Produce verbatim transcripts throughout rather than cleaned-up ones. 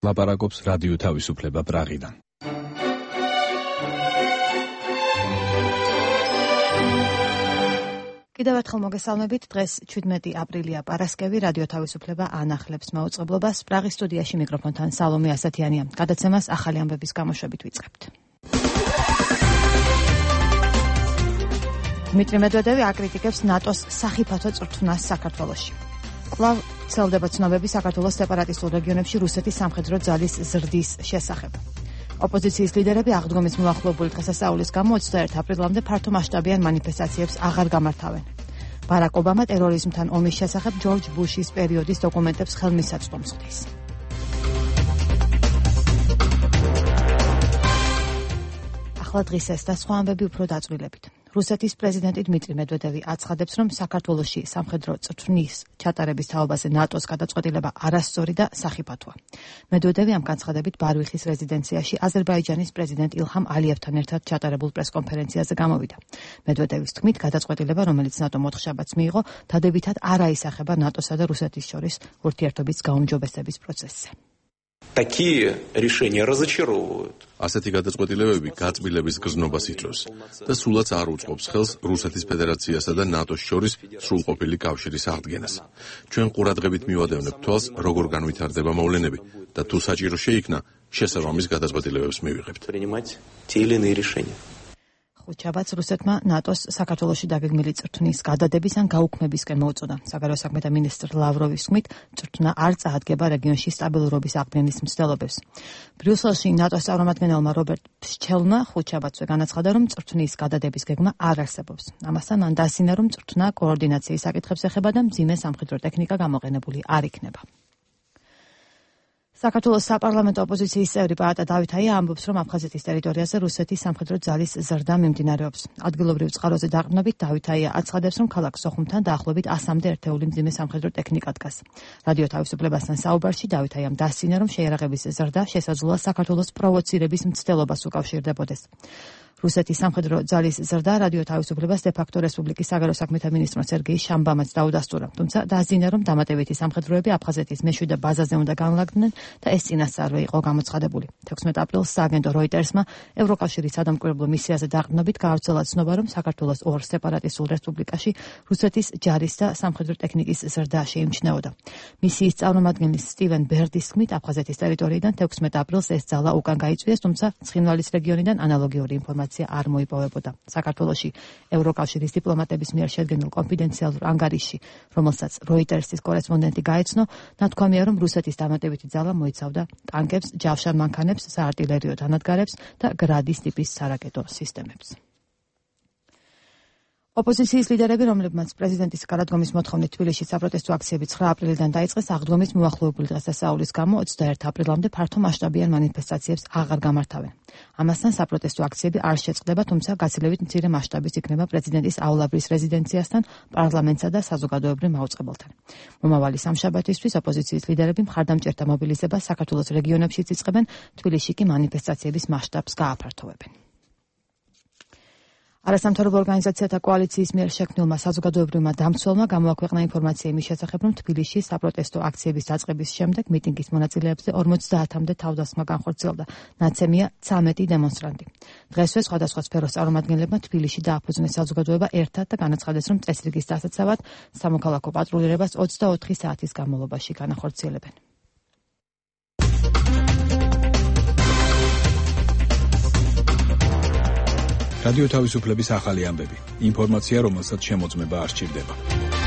ლაპარაკობს რადიო თავისუფლება პრაღიდან. კიდევ ერთხელ მოგესალმებით. დღეს ჩვიდმეტი აპრილია, პარასკევი, რადიო თავისუფლება ანახლებს მაუწყებლობას. პრაღის სტუდიაში მიკროფონთან სალომე ასათიანია. გადაცემას ახალი ამბების გამოშვებით ვიწყებთ. დმიტრი მედვედევი აკრიტიკებს ნატოს სახიფათო წვრთნას საქართველოში. კვლავ ვრცელდება ცნობები საქართველოს სეპარატისტულ რეგიონებში რუსეთის სამხედრო ძალის ზრდის შესახებ. ოპოზიციის ლიდერები აღდგომის მოახლოებული დღესასწაულის გამო ოცდაერთი აპრილამდე ფართომასშტაბიან მანიფესტაციებს აღარ გამართავენ. ბარაკ ობამა ტერორიზმთან ომის შესახებ ჯორჯ ბუშის პერიოდის დოკუმენტებს ხელმისაწვდომს ხდის. ახლა დღის ეს და სხვა ამბები უფრო დაწვრილებით. რუსეთის პრეზიდენტი დმიტრი მედვედევი აცხადებს, რომ საქართველოში სამხედრო წვრთნის ჩატარების თაობაზე ნატოს გადაწყვეტილება არასწორი და სახიფათოა. მედვედევი ამ განცხადებით ბარვიხის რეზიდენციაში აზერბაიჯანის პრეზიდენტ ილჰამ ალიევთან ერთად ჩატარებულ პრესკონფერენციაზე გამოვიდა. მედვედევის თქმით, გადაწყვეტილება, რომელიც ნატომ ოთხშაბათს მიიღო, დადებითად არ აისახება ნატოსა და რუსეთის შორის ურთიერთობის გაუმჯობესების პროცესზე. Такие решения разочаровывают. ასეთი გადაწყვეტილებები გაწმილების გზნობას იწვევს და სულაც არ უწყობს ხელს რუსეთის ფედერაციასა და ნატოს შორის სრულყოფილი კავშირის აღდგენას. ჩვენ ყურადღებით მივადევნებთ თვალს, როგორ განვითარდება მოვლენები და თუ საჭირო შეიქნა, შესაბამის გადაწყვეტილებებს მივიღებთ. ხუთშაბათს რუსეთმა ნატოს საქართველოში დაგეგმილი წვრთნის გადადების ან გაუქმებისკენ მოუწოდა. საგარეო საქმეთა მინისტრ ლავროვის თქმით, წვრთნა არ წაადგება რეგიონში სტაბილურობის აღდგენის მცდელობებს. ბრიუსელში ნატოს წარმომადგენელმა რობერტ ფშჩელმა ხუთშაბათსვე განაცხადა, რომ წვრთნის გადადების გეგმა არ არსებობს. ამასთან მან დასინა, რომ წვრთნა კოორდინაციის საკითხებს ეხება და მძიმე სამხედრო ტექნიკა გამოყენებული არ იქნება. საქართველოს საპარლამენტო ოპოზიციის წევრი პაატა დავითაია ამბობს, რომ აფხაზეთის ტერიტორიაზე რუსეთის სამხედრო ძალის ზრდა მიმდინარეობს. ადგილობრივ წყაროზე დაყრდნობით დავითაია აცხადებს, რომ ქალაქ სოხუმთან დაახლოებით ასამდე ერთეული მძიმე სამხედრო ტექნიკა დგას. რადიო თავისუფლებასთან საუბარში დავითაიამ დასცინა, რომ შეიარაღების ზრდა შესაძლოა საქართველოს პროვოცირების მცდელობას უკავშირდებოდეს. რუსეთის სამხედრო ძალის ზრდა რადიო თავისუფლებას დე-ფაქტო რესპუბლიკის საგარეო საქმეთა მინისტრმა სერგეი შამბამაც დაუდასტურა. თუმცა დააზინა, რომ დამატებითი სამხედროები აფხაზეთის მეშვიდე ბაზაზე უნდა განლაგდნენ და ეს წინასწარვე იყო გამოცხადებული. თექვსმეტ აპრილს სააგენტო როიტერსმა ევროკავშირის სადამკვირვებლო მისიაზე დაყრდნობით გაავრცელა ცნობა, რომ საქართველოს ორ სეპარატისტულ რესპუბლიკაში რუსეთის ჯარის და სამხედრო ტექნიკის ზრდა შეიმჩნეოდა. მისიის წარმომადგენლის სტივენ ბერდის თქმით, აფხაზეთის ტერიტორიიდან თექვსმეტ აპრილს ეს ძალა უკან გაიწვიეს, თუმცა ცხინვალის რეგიონიდან ანალოგიური ინფორმაცია არ მოიპოვებოდა. საქართველოში ევროკავშირის დიპლომატების მიერ შედგენილ კონფიდენციალურ ანგარიშში, რომელსაც როიტერსის კორესპონდენტი გაეცნო, ნათქვამია, რომ რუსეთის დამატებითი ძალა მოიცავდა ტანკებს, ჯავშან მანქანებს, საარტილერიო დანადგარებს და გრადის ტიპის სარაკეტო სისტემებს. ოპოზიციის ლიდერები, რომლებმაც პრეზიდენტის გადადგომის მოთხოვნით თბილისში საპროტესტო აქციები ცხრა აპრილიდან დაიწყეს, აღდგომის მოახლოებული დღესასწაულის გამო ოცდაერთი აპრილამდე ფართომასშტაბიან მანიფესტაციებს აღარ გამართავენ. ამასთან საპროტესტო აქციები არ შეწყდება, თუმცა გაცილებით მცირე მასშტაბის იქნება პრეზიდენტის აულაბრის რეზიდენციასთან, პარლამენტსა და საზოგადოებრივ მაუწყებელთან. მომავალი სამშაბათისთვის ოპოზიციის ლიდერები მხარდამჭერთა მობილიზებას საქართველოს რეგიონებშიც იწყებენ, თბილისში კი მანიფესტაციების მასშტაბს გააფართოვებენ. არასამთავრობო ორგანიზაციათა კოალიციის მიერ შექმნილმა საზოგადოებრივმა დამცველმა გამოაქვეყნა ინფორმაცია იმის შესახებ, რომ თბილისში საპროტესტო აქციების დაწყების შემდეგ მიტინგის მონაწილეებზე ორმოცდაათამდე თავდასხმა განხორციელდა. ნაცემია ცამეტი დემონსტრანტი. დღესვე სხვადასხვა სფეროს წარმომადგენლებმა თბილისში დააფუძნეს საზოგადოება ერთად და განაცხადეს, რომ წესრიგის დასაცავად სამოქალაქო პატრულირებას ოცდაოთხი საათის განმავლობაში განახორციელებენ. რადიო თავისუფლების ახალი ამბები. ინფორმაცია, რომელსაც შემოწმება არ სჭირდება.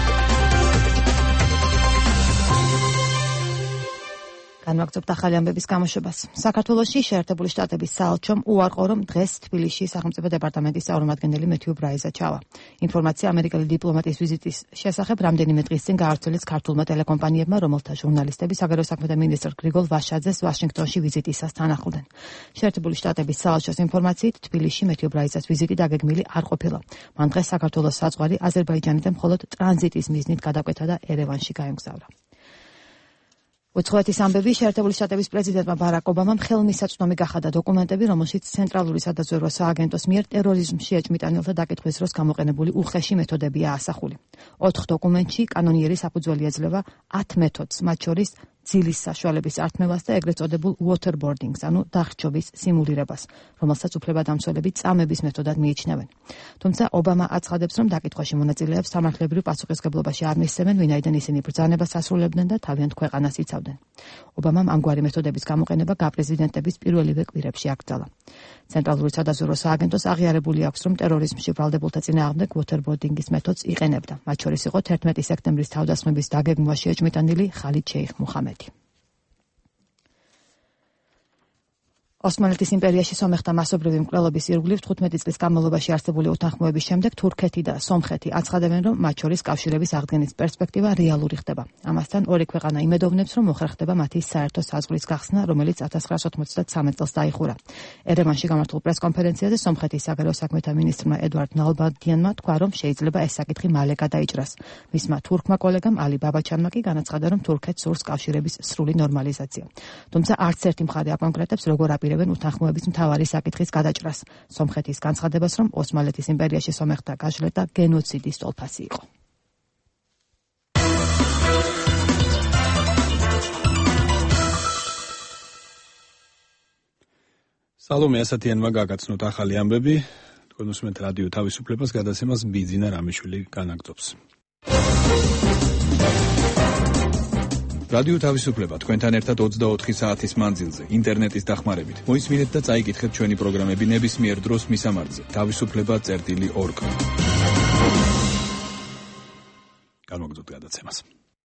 განვაგრძობთ ახალი ამბების გამოშვებას. საქართველოში შეერთებული შტატების საელჩომ უარყო, რომ დღეს თბილისში სახელმწიფო დეპარტამენტის წარმომადგენელი მეთიუ ბრაიზა ჩავა. ინფორმაცია ამერიკელი დიპლომატის ვიზიტის შესახებ რამდენიმე დღის წინ გაავრცელეს ქართულმა ტელეკომპანიებმა, რომელთა ჟურნალისტები საგარეო საქმეთა მინისტრ გრიგოლ ვაშაძეს ვაშინგტონში ვიზიტისას თანახმდნენ. შეერთებული შტატების საელჩოს ინფორმაციით, თბილისში მეთიუ ბრაიზას ვიზიტი დაგეგმილი არ ყოფილა. მან დღეს საქართველოს საზღვარი აზერბაიჯანიდან მხოლოდ ტრანზიტის მიზნით გადაკვეთა და ერევანში გაემგზავრა. უცხოეთის ამბები შეერთებული შტატების პრეზიდენტმა ბარაკ ობამამ ხელმისაწვდომი გახადა დოკუმენტები, რომელშიც ცენტრალური სადაზვერვო სააგენტოს მიერ ტერორიზმში ეჭმიტანილთა დაკითხვის დროს გამოყენებული უხეში მეთოდებია ასახული. ოთხ დოკუმენტში კანონიერი საფუძველი ეძლევა ათ მეთოდს, მათ შორის ძილის საშუალების ართმევას და ეგრეთ წოდებულ waterboarding-ს, ანუ დახჭობის სიმულირებას, რომელსაც უფლებადამცველები წამების მეთოდად მიიჩნევენ. თუმცა ობამა აცხადებს, რომ დაკითხვაში მონაწილეებს სამართლებრივ პასუხისმგებლობაში არ მისცემენ, ვინაიდან ისინი ბრძანებას ასრულებდნენ და თავიანთ ქვეყანას იცავდნენ. ობამამ ამგვარი მეთოდების გამოყენება გაპრეზიდენტების პირველივე კვირებში აკრძალა. ცენტრალური სადაზვერვო სააგენტოს აღიარებული აქვს, რომ ტერორიზმში ბრალდებულთა წინააღმდეგ waterboarding-ის მეთოდს იყენებდა. მათ შორის იყო თერთმეტი სექტემბრის თავდასხმების დაგეგმვაში ეჭმიტანილი ხალიდ შეიხ მუჰამედი. ოსმალეთის იმპერიაში სომეხთა მასობრივი მკვლელობის ირგვლივ თხუთმეტი წლის განმავლობაში არსებული უთანხმოების შემდეგ თურქეთი და სომხეთი აცხადებენ, რომ მათ შორის კავშირების აღდგენის პერსპექტივა რეალური ხდება. ამასთან ორი ქვეყანა იმედოვნებს, რომ მოხერხდება მათი საერთო საზღვრის გახსნა, რომელიც ათას ცხრაასა ოთხმოცდათსამეტ წელს დაიხურა. ერევანში გამართულ პრესკონფერენციაზე სომხეთის საგარეო საქმეთა მინისტრმა ედვარდ ნალბანდიანმა თქვა, რომ შეიძლება ეს საკითხი მალე გადაიჭრას. მისმა თურქმა კოლეგამ ალი ბაბაჩანმა კი განაცხადა, რომ თურქეთს სურს კავშირების სრული ნორმალიზაცია. თუმცა არც ერთი მხარე აკონკრეტებს, როგორ აპირებენ უთანხმოების მთავარი საკითხის გადაჭრას. სომხეთის განცხადებას, რომ ოსმალეთის იმპერიაში სომეხთა გაჟლეტა გენოციდის ტოლფასი იყო. სალომე ასათიანმა გაგაცნოთ ახალი ამბები. თქვენ უსმენთ რადიო თავისუფლებას, გადაცემას ბიძინა რამიშვილი განაგრძობს. რადიო თავისუფლება თქვენთან ერთად ოცდაოთხი საათის მანძილზე, ინტერნეტის დახმარებით. მოისმინეთ და წაიკითხეთ ჩვენი პროგრამები ნებისმიერ დროს მისამართზე. თავისუფლება წერტილი ორგ. განვაგრძოთ გადაცემას.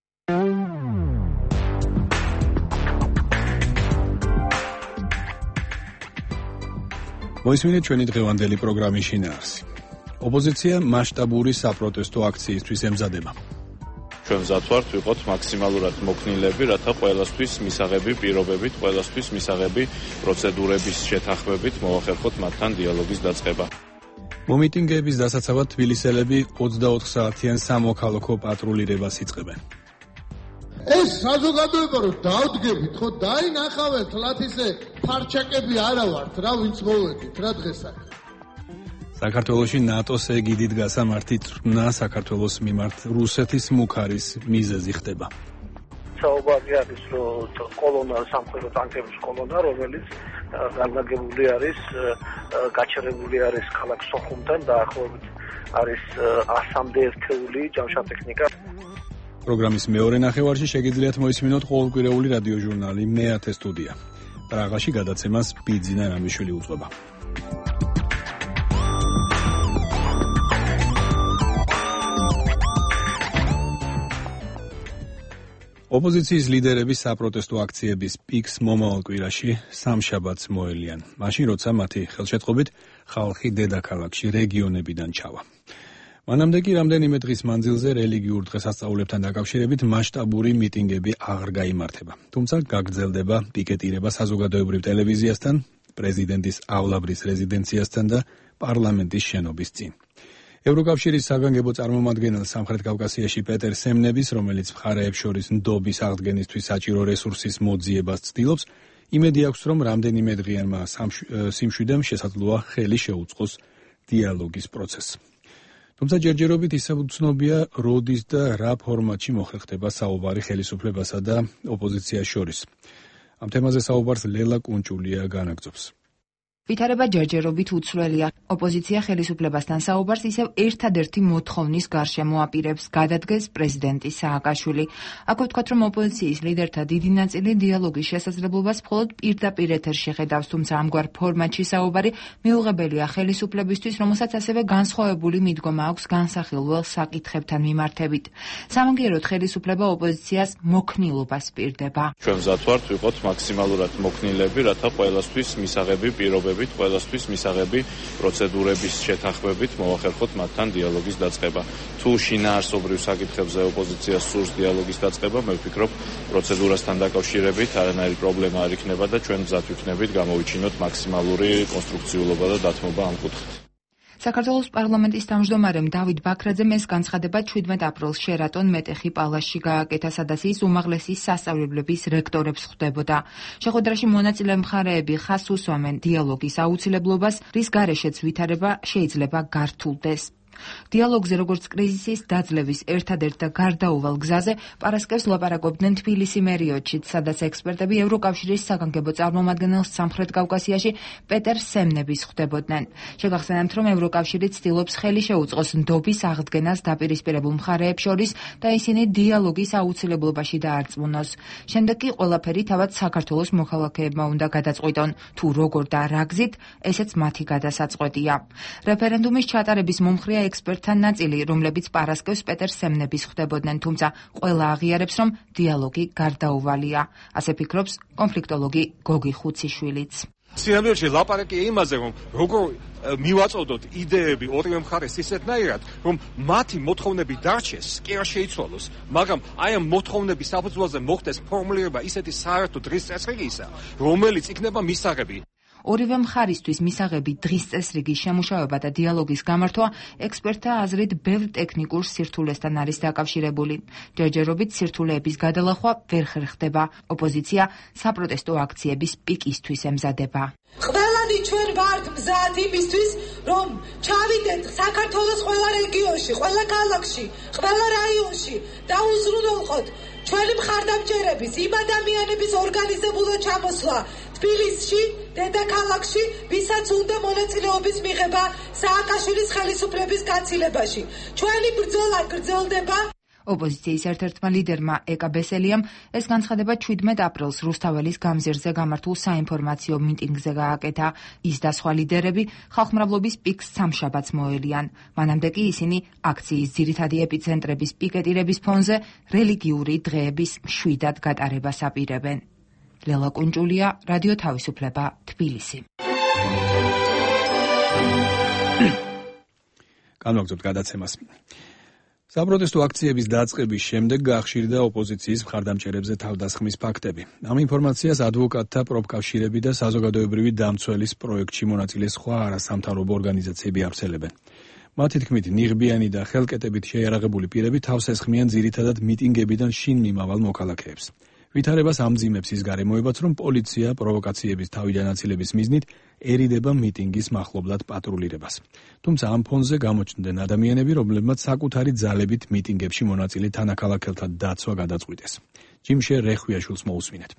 მოისმინეთ ჩვენი დღევანდელი პროგრამის შინაარსი. ოპოზიცია მასშტაბური საპროტესტო აქციისთვის ემზადება. ჩვენ მზად ვართ ვიყოთ მაქსიმალურად მოქნილები, რათა ყველასთვის მისაღები პირობებით, ყველასთვის მისაღები პროცედურების შეთანხმებით მოვახერხოთ მათთან დიალოგის დაწყება. მომიტინგეების დასაცავად თბილისელები ოცდაოთხ საათიან სამოქალაქო პატრულირებას იწყებენ. ეს საზოგადოება რომ დავდგებით, ხო დაინახავენ თლათისე ფარჩაკები არა ვართ, რა ვინც მოვედით, რა დღესაკ. საქართველოში ნატოს ეგიდით გასამართი წვრთნა საქართველოს მიმართ რუსეთის მუქარის მიზეზი ხდება. საუბარი არის, რომ კოლონა სამხედრო ტანკების კოლონა, რომელიც განლაგებული არის, გაჩერებული არის ქალაქ სოხუმთან დაახლოებით არის ასამდე ერთეული ჯამშა-ტექნიკა. პროგრამის მეორე ნახევარში შეგიძლიათ მოისმინოთ ყოველკვირეული რადიო ჟურნალი მეათე სტუდია. პრაღაში გადაცემას ბიძინა რამიშვილი უძღვება. ოპოზიციის ლიდერები საპროტესტო აქციების პიკს მომავალ კვირაში სამშაბათს მოელიან, მაშინ როცა მათი ხელშეწყობით ხალხი დედაქალაქში რეგიონებიდან ჩავა. მანამდე კი რამდენიმე დღის მანძილზე რელიგიურ დღესასწაულებთან დაკავშირებით მასშტაბური მიტინგები აღარ გაიმართება. თუმცა გაგრძელდება პიკეტირება საზოგადოებრივ ტელევიზიასთან, პრეზიდენტისავლაბრის რეზიდენციასთან და პარლამენტის შენობის წინ. ევროკავშირის საგანგებო წარმომადგენელ სამხრეთ კავკასიაში პეტერ სემნების, რომელიც მხარეებს შორის ნდობის აღდგენისთვის საჭირო რესურსის მოძიებას ცდილობს, იმედი აქვს, რომ რამდენიმე დღიანმა სიმშვიდემ შესაძლოა ხელი შეუწყოს დიალოგის პროცესს. თუმცა ჯერჯერობით ისევ უცნობია, როდის და რა ფორმატში მოხერხდება საუბარი ხელისუფლებასა და ოპოზიციას შორის. ამ თემაზე საუბარს ლელა კუნჭულია განაგრძობს. ვითარება ჯერჯერობით უცვლელია. ოპოზიცია ხელისუფლებასთან საუბარს ისევ ერთადერთი მოთხოვნის გარშემო აპირებს, გადადგეს პრეზიდენტი სააკაშვილი. აქვე ვთქვათ, რომ ოპოზიციის ლიდერთა დიდი ნაწილი დიალოგის შესაძლებლობას მხოლოდ პირდაპირ ეთერში ხედავს, თუმცა ამგვარ ფორმატში საუბარი მიუღებელია ხელისუფლებისთვის, რომელსაც ასევე განსხვავებული მიდგომა აქვს განსახილველ საკითხებთან მიმართებით. სამაგიეროდ ხელისუფლება ოპოზიციას მოქნილობას პირდება. ჩვენ მზად ვართ ვიყოთ მაქსიმალურად მოქნილები, რათა ყველასთვის მისაღები პირობებით ყველასთვის მისაღები პროცედურების შეთანხმებით მოვახერხოთ მათთან დიალოგის დაწყება. თუ შინაარსობრივ საკითხებზე ოპოზიციას სურს დიალოგის დაწყება, მე ვფიქრობ, პროცედურასთან დაკავშირებით არანაირი პრობლემა არ იქნება და ჩვენ მზად ვიქნებით გამოვიჩინოთ მაქსიმალური კონსტრუქციულობა და დათმობა ამ კუთხით. საქართველოს პარლამენტის თავმჯდომარემ დავით ბაქრაძემ ეს განცხადება ჩვიდმეტ აპრილს შერატონ მეტეხი პალასში გააკეთა, სადაც ის უმაღლესი სასწავლებლების რექტორებს ხვდებოდა. შეხვედრაში მონაწილე მხარეები ხაზს უსვამენ დიალოგის აუცილებლობას, რის გარეშეც ვითარება შეიძლება გართულდეს. დიალოგზე როგორც კრიზისის დაძლევის ერთადერთ და გარდაუვალ გზაზე პარასკევს ლაპარაკობდნენ თბილისი მერიოდშიც, სადაც ექსპერტები ევროკავშირის საგანგებო წარმომადგენელს სამხრეთ კავკასიაში პეტერ სემნების ხვდებოდნენ. შეგახსენებთ, რომ ევროკავშირი ცდილობს ხელი შეუწყოს ნდობის აღდგენას დაპირისპირებულ მხარეებს შორის და ისინი დიალოგის აუცილებლობაში დაარწმუნოს. შემდეგ კი ყველაფერი თავად საქართველოს მოქალაქეებმა უნდა გადაწყვიტონ, თუ როგორ და რა გზით, ესეც მათი გადასაწყვეტია. რეფერენდუმის ჩატარების მომხრეა ექსპერტთა ნაწილი, რომლებიც პარასკევს პეტერ სემნების ხვდებოდნენ, თუმცა ყველა აღიარებს, რომ დიალოგი გარდაუვალია. ასე ფიქრობს კონფლიქტოლოგი გოგი ხუციშვილიც. სინამდვილეში ლაპარაკია იმაზე, რომ როგორ მივაწოდოთ იდეები ორივე მხარეს ისეთნაირად, რომ მათი მოთხოვნები დარჩეს, კი არ შეიცვალოს, მაგრამ აი ამ მოთხოვნების საფუძველზე მოხდეს ფორმულირება ისეთი საერთო დღის წესრიგისა, რომელიც იქნება მისაღები. ორივე მხარისთვის მისაღები დღის წესრიგის შემუშავება და დიალოგის გამართვა ექსპერტთა აზრით ბევრ ტექნიკურ სირთულესთან არის დაკავშირებული. ჯერჯერობით სირთულეების გადალახვა ვერ ხერხდება. ოპოზიცია საპროტესტო აქციების პიკისთვის ემზადება. ყველანი ჩვენ ვართ მზად იმისთვის, რომ ჩავიდეთ საქართველოს ყველა რეგიონში, ყველა ქალაქში, ყველა რაიონში და უზრუნველყოთ ჩვენი მხარდამჭერების, იმ ადამიანების ორგანიზებულად ჩამოსვლა თბილისში, დედაქალაქში, ვისაც უნდა მონაწილეობის მიღება სააკაშვილის ხელისუფლების განცილებაში. ჩვენი ბრძოლა გრძელდება. ოპოზიციის ერთ-ერთმა ლიდერმა ეკა ბესელიამ ეს განცხადება შვიდმეტ აპრილს რუსთაველის გამზირზე გამართულ საინფორმაციო მიტინგზე გააკეთა. ის და სხვა ლიდერები ხალხმრავლობის პიკს სამშაბათს მოელიან. მანამდე კი ისინი აქციის ძირითადი ეპიცენტრების პიკეტირების ფონზე რელიგიური დღეების მშვიდად გატარებას აპირებენ. ლელა კუნჭულია, რადიო თავისუფლება, თბილისი. განვაგრძობთ გადაცემას. საპროტესტო აქციების დაწყების შემდეგ გაახშირდა ოპოზიციის მხარდამჭერებზე თავდასხმის ფაქტები. ამ ინფორმაციას ადვოკატთა პროფკავშირები და საზოგადოებრივი დამცველის პროექტში მონაწილე სხვა არასამთავრობო ორგანიზაციები ავრცელებენ. მათი თქმით, ნიღბიანი და ხელკეტებით შეიარაღებული პირები თავს ესხმიან ძირითადად მიტინგებიდან შინ მიმავალ მოქალაქეებს. ვითარებას ამძიმებს ის გარემოებაც, რომ პოლიცია პროვოკაციების თავიდან აცილების მიზნით ერიდება მიტინგის მახლობლად პატრულირებას. თუმცა ამ ფონზე გამოჩნდნენ ადამიანები, რომლებმაც საკუთარი ძალებით მიტინგებში მონაწილე თანაქალაქელთა დაცვა გადაწყვიტეს. ჯიმშე რეხვიაშვილს მოусმინეთ.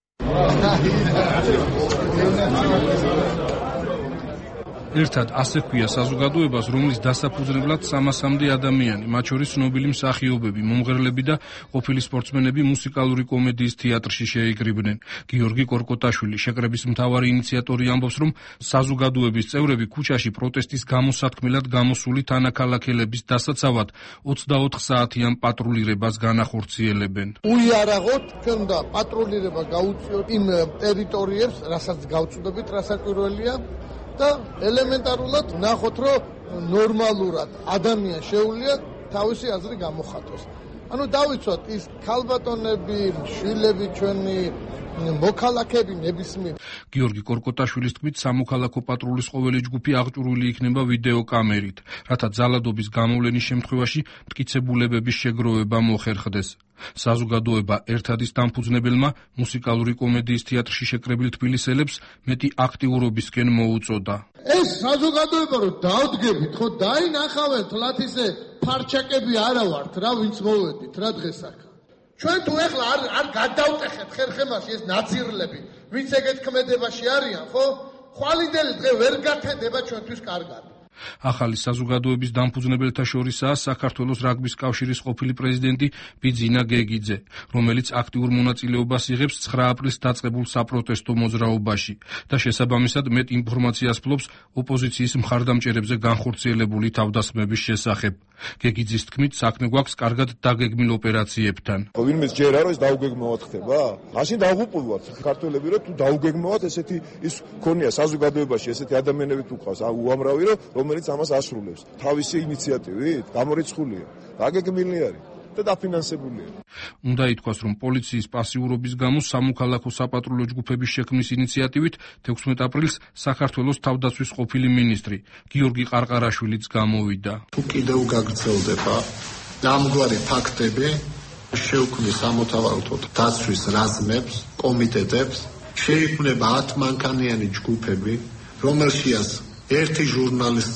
ერთად ასე ქვია საზოგადოებას, რომლის დასაფუძნებლად სამასამდე ადამიანი, მათ შორის ცნობილი მსახიობები, მომღერლები და ყოფილი სპორტსმენები მუსიკალური კომედიის თეატრში შეიკრიბნენ. გიორგი კორკოტაშვილი, შეკრების მთავარი ინიციატორი, ამბობს, რომ საზოგადოების წევრები ქუჩაში პროტესტის გამოსათქმელად გამოსული თანაქალაქელების დასაცავად ოცდაოთხ საათიან პატრულირებას განახორციელებენ. უიარაღოთ, ჩვენ უნდა პატრულირება გაუწიოთ იმ ტერიტორიებს, რასაც გავწუდებით, რა საკვირველია. და ელემენტარულად ნახოთ, რომ ნორმალურად ადამიანს შეუძლია თავისი აზრი გამოხატოს. ანუ დავიცვათ ის ქალბატონები, შვილები ჩვენი მოქალაქეები ნებისმიერ. გიორგი კორკოტაშვილის თქმით, სამოქალაქო პატრულის ყოველი ჯგუფი აღჭურვილი იქნება ვიდეო კამერით, რათა ძალადობის გამოვლენის შემთხვევაში მტკიცებულებების შეგროვება მოხერხდეს. საზოგადოება ერთადის დამფუძნებელმა მუსიკალური კომედიის თეატრში შეკრებილ თბილისელებს მეტი აქტიურობისკენ მოუწოდა. ეს საზოგადოება რომ დავდგებით, ხო დაინახავენ თლათ ისე ფარჩაკები არა ვართ, რა ვინც მოვედით, რა დღეს აქ. ჩვენ თუ ეხლა არ არ გადავტეხეთ ხერხემაში ეს ნაძირლები, ვინც ეგეთ ქმედებაში არიან, ხო? ხვალინდელი დღე ვერ გათენდება ჩვენთვის კარგად. ახალი საზოგადოების დამფუძნებელთა შორისაა საქართველოს რაგბის კავშირის ყოფილი პრეზიდენტი ბიძინა გეგიძე, რომელიც აქტიურ მონაწილეობას იღებს ცხრა აპრილს დაწყებულ საპროტესტო მოძრაობაში და შესაბამისად მეტ ინფორმაციას ფლობს ოპოზიციის მხარდამჭერებზე განხორციელებული თავდასხმების შესახებ. გეგიძის თქმით, საქმე გვაქვს კარგად დაგეგმილ ოპერაციებთან. ხო, ვინმეს ჯერ არ არის დაუგეგმავად ხდება? მაშინ დაუღუპულვართ ქართველები, რომ თუ დაუგეგმავად ესეთი ის ქონია საზოგადოებაში ესეთი ადამიანები თუ ყავს, უამრავი რომ რომელიც ამას ასრულებს. თავისი ინიციატივით გამორიცხულია, დაგეგმილი არის და დაფინანსებულია. უნდა ითქვას, რომ პოლიციის პასიურობის გამო სამოქალაქო საპატრულო ჯგუფების შექმნის ინიციატივით თექვსმეტ აპრილს საქართველოს თავდაცვის ყოფილი მინისტრი გიორგი ყარყარაშვილიც გამოვიდა. თუ კიდევ გაგრძელდება ამგვარი ფაქტები, შეუქმნის სამოთავალო დაცვის რაზმებს, კომიტეტებს, შეიქმნება ათ მანქანიანი ჯგუფები, რომელშიაც ერთი ჟურნალისტი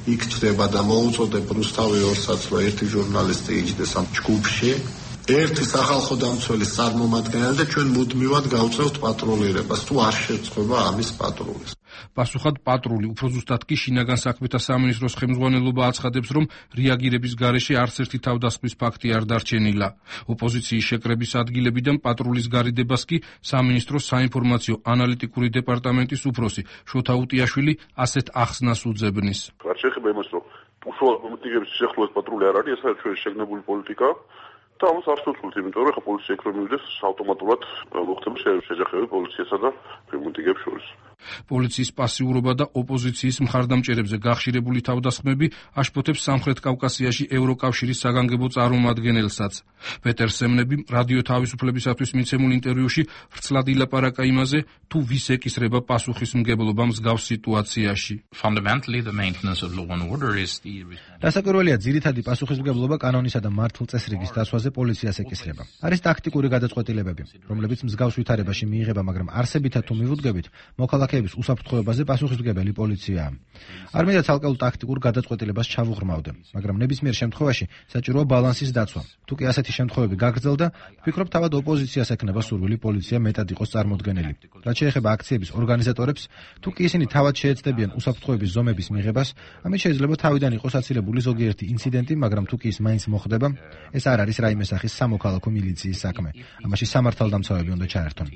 იქ ჩდება და მოუწოდებ რუსთავი ორსაც, რომ ერთი ჟურნალისტი იჯდეს ამ ჯგუფში. ერთი სახალხო დამცველის წარმომადგენელი და ჩვენ მუდმივად გავწევთ პატრულირებას, თუ არ შეწყვება ამის პატრულის. პასუხად პატრული, უფრო ზუსტად კი შინაგან საქმეთა სამინისტროს ხელმძღვანელობა აცხადებს, რომ რეაგირების გარეშე არც ერთი თავდასხმის ფაქტი არ დარჩენილა. ოპოზიციის შეკრების ადგილებიდან პატრულის გარიდებას კი სამინისტროს საინფორმაციო ანალიტიკური დეპარტამენტის უფროსი შოთა უტიაშვილი ასეთ ახსნას უძებნის. რაც შეეხება იმას, რომ უშუალოდ მომიტინგეების სიხლოს პატრული არ არის, ეს არის ჩვენი შეგნებული პოლიტიკა. და ამას არ შეუძლოთ, იმიტომ რომ ხა პოლიცია იქ რომ მივიდეს, ავტომატურად მოხდება შეჯახები პოლიციასა და მომიტინგეებს შორის. პოლიციის პასიურობა და ოპოზიციის მხარდამჭერებზე გახშირებული თავდასხმები აშფოთებს სამხრეთ კავკასიაში ევროკავშირის საგანგებო წარმომადგენელსაც. პეტერ სემნები რადიო თავისუფლებისათვის მიცემულ ინტერვიუში ვრცლად ილაპარაკა იმაზე, თუ ვის ეკისრება პასუხისმგებლობა მსგავს სიტუაციაში. დასაკვირველია, ძირითადი პასუხისმგებლობა კანონისა და მართლწესრიგის დაცვაზე პოლიციას ეკისრება. არის ტაქტიკური გადაწყვეტილებები, რომლებიც მსგავს ვითარებაში მიიღება, მაგრამ არსებითად თუ მივუდგებით, მოქალაქეების უსაფრთხოებაზე პასუხისმგებელი პოლიციაა. არ მინდა ცალკეულ ტაქტიკურ გადაწყვეტილებას ჩავუღრმავდე, მაგრამ ნებისმიერ შემთხვევაში საჭიროა ბალანსის დაცვა. თუ კი ასეთი შემთხვევები გაგრძელდა, ვფიქრობ, თავად ოპოზიციას ექნება სურვილი პოლიცია მეტად იყოს წარმოდგენილი. რაც შეეხება აქციების ორგანიზატორებს, თუ კი ისინი თავად შეეცდებიან უსაფრთხოების ზომების მიღებას, ამით შეიძლება თავიდან იყოს აცილებული ზოგიერთი ინციდენტი, მაგრამ თუ კი ის მაინც მოხდება, ეს არ არის რაიმე სახის სამოქალაქო მილიციის საქმე. ამაში სამართალდამცავები უნდა ჩაერთონ.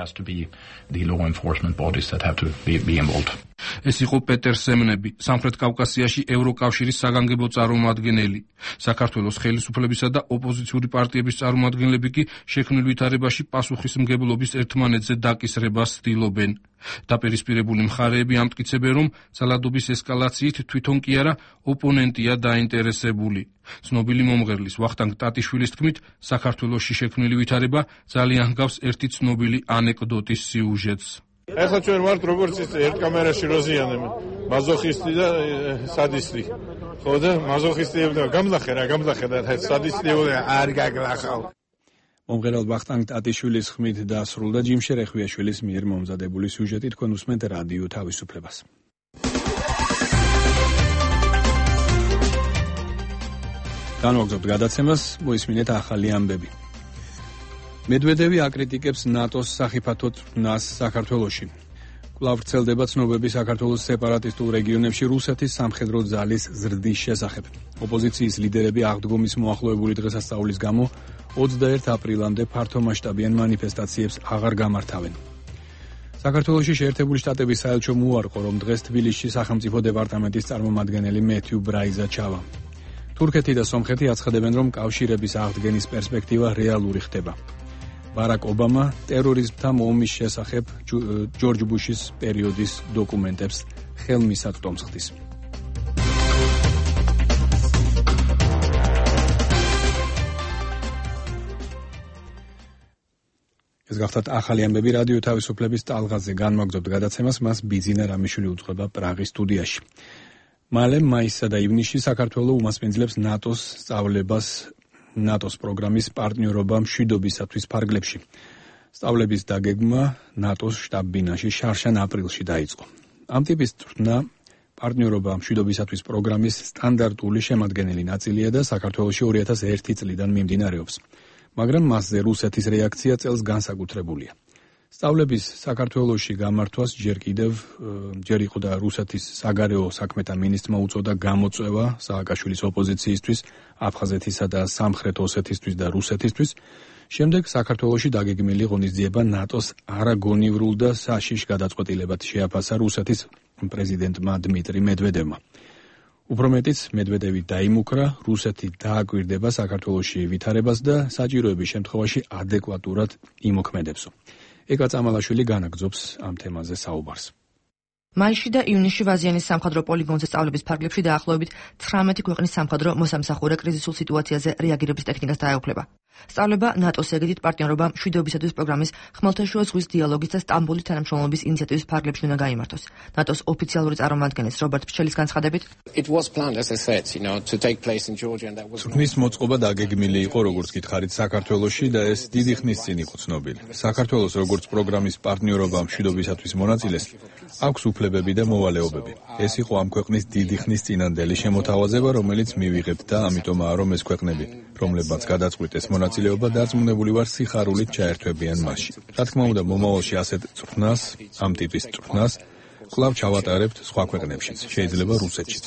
ეს იყო პეტერ სემნები, სამხრეთ კავკასიაში ევროკავშირის საგანგებო წარმომადგენელი. საქართველოს ხელისუფლებისა და ოპოზიციური პარტიების წარმომადგენლები კი შექმნილ ვითარებაში პასუხისმგებლობის ერთმანეთზე დაკისრებას ცდილობენ. დაპირისპირებული მხარეები ამტკიცებენ, რომ ძალადობის ესკალაციით თვითონ კი არა ოპონენტია დაინტერესებული. ცნობილი მომღერლის ვახტანგ ტატიშვილის თქმით, საქართველოში შექმნილი ვითარება ძალიან ჰგავს ერთი ცნობილი ანეკდოტის სიუჟეტს. ეხლა ჩვენ ვართ როგორც ის ერთ კამერაში როზიანები, მაზოხისტი და სადისტი. ხო და მაზოხისტიებდა გამლახე რა, გამლახე და სადისტიები არ გაგლახავ. მომღერალ ვახტანგ ტატიშვილის ხმით დასრულდა ჯიმშე რეხვიაშვილის მიერ მომზადებული სიუჟეტი. თქვენ უსმენთ რადიო თავისუფლებას. განვაგრძობთ გადაცემას, მოისმინეთ ახალი ამბები. მედვედევი აკრიტიკებს ნატოს სახიფათო წვნას საქართველოში. კვლავ ვრცელდება ცნობები საქართველოს სეპარატისტულ რეგიონებში რუსეთის სამხედრო ძალის ზრდის შესახებ. ოპოზიციის ლიდერები აღდგომის მოახლოებული დღესასწაულის გამო ოცდაერთი აპრილამდე ფართომასშტაბიან მანიფესტაციებს აღარ გამართავენ. საქართველოში შეერთებული შტატების საელჩომ უარყო, რომ დღეს თბილისში სახელმწიფო დეპარტამენტის წარმომადგენელი მეთიუ ბრაიზა ჩავა. თურქეთი და სომხეთი აცხადებენ, რომ კავშირების აღდგენის პერსპექტივა რეალური ხდება. ბარაკ ობამა ტერორიზმთან ომის შესახებ ჯორჯ ბუშის პერიოდის დოკუმენტებს ხელმისაწვდომს ხდის. ეს გახლავთ ახალი ამბები რადიო თავისუფლების ტალღაზე. განვაგრძობთ გადაცემას, მას ბიძინა რამიშვილი უძღვება პრაღის სტუდიაში. მალე მაისსა და ივნისში საქართველო უმასპინძლებს ნატოს სწავლებას ნატოს პროგრამის პარტნიორობა მშვიდობისათვის ფარგლებში. სწავლების დაგეგმა ნატოს შტაბ-ბინაში შარშან აპრილში დაიწყო. ამ ტიპის წვრთნა პარტნიორობა მშვიდობისათვის პროგრამის სტანდარტული შემადგენელი ნაწილია და საქართველოში ორი ათას ერთი წლიდან მიმდინარეობს. მაგრამ მასზე რუსეთის რეაქცია წელს განსაკუთრებულია. სწავლების საქართველოში გამართვას ჯერ კიდევ ჯერ იყო და რუსეთის საგარეო საქმეთა მინისტრმა უწოდა გამოწვევა სააკაშვილის ოპოზიციისთვის, აფხაზეთისა და სამხრეთ ოსეთისთვის და რუსეთისთვის. შემდეგ საქართველოში დაგეგმილი ღონისძიება ნატოს არაგონივრულ და საშიშ გადაწყვეტილებად შეაფასა რუსეთის პრეზიდენტმა დმიტრი მედვედევმა. უფრო მეტიც, მედვედევი დაიმუქრა, რუსეთი დააკვირდება საქართველოში ვითარებას და საჭიროების შემთხვევაში ადეკვატურად იმოქმედებსო. ეკა წამალაშვილი განაგრძობს ამ თემაზე საუბარს. მაისში და ივნისში ვაზიანის სამხედრო პოლიგონზე სწავლების ფარგლებში დაახლოებით ცხრამეტი ქვეყნის სამხედრო მოსამსახურე კრიზისულ სიტუაციაზე რეაგირების ტექნიკას დაეუფლება. სწავლება ნატოს ეგიდით პარტნიორობა მშვიდობისათვის პროგრამის ხმელთაშუა ზღვის დიალოგის და სტამბოლის თანამშრომლობის ინიციატივის ფარგლებში უნდა გაიმართოს. ნატოს ოფიციალური წარმომადგენლის რობერტ ფშელის განცხადებით, წვრთნის მოწყობა დაგეგმილი იყო, როგორც გითხარით, საქართველოში და ეს დიდი ხნის წინ იყო ცნობილი. საქართველოს როგორც პროგრამის პარტნიორობა მშვიდობისათვის მონაწილეს აქვს უფლებები და მოვალეობები. ეს იყო ამ ქვეყნის დიდი ხნის წინანდელი შემოთავაზება, რომელიც მივიღებთ და ამიტომაა რომ ეს ქვეყნები, რომლებმაც გადაწყვიტეს მონაწილეობა, დარწმუნებული ვარ სიხარულით ჩაერთვებიან მასში. რა თქმა უნდა, მომავალში ასეთ წვრთნას, ამ ტიპის წვრთნას კვლავ ჩავატარებთ სხვა ქვეყნებშიც, შეიძლება რუსეთშიც.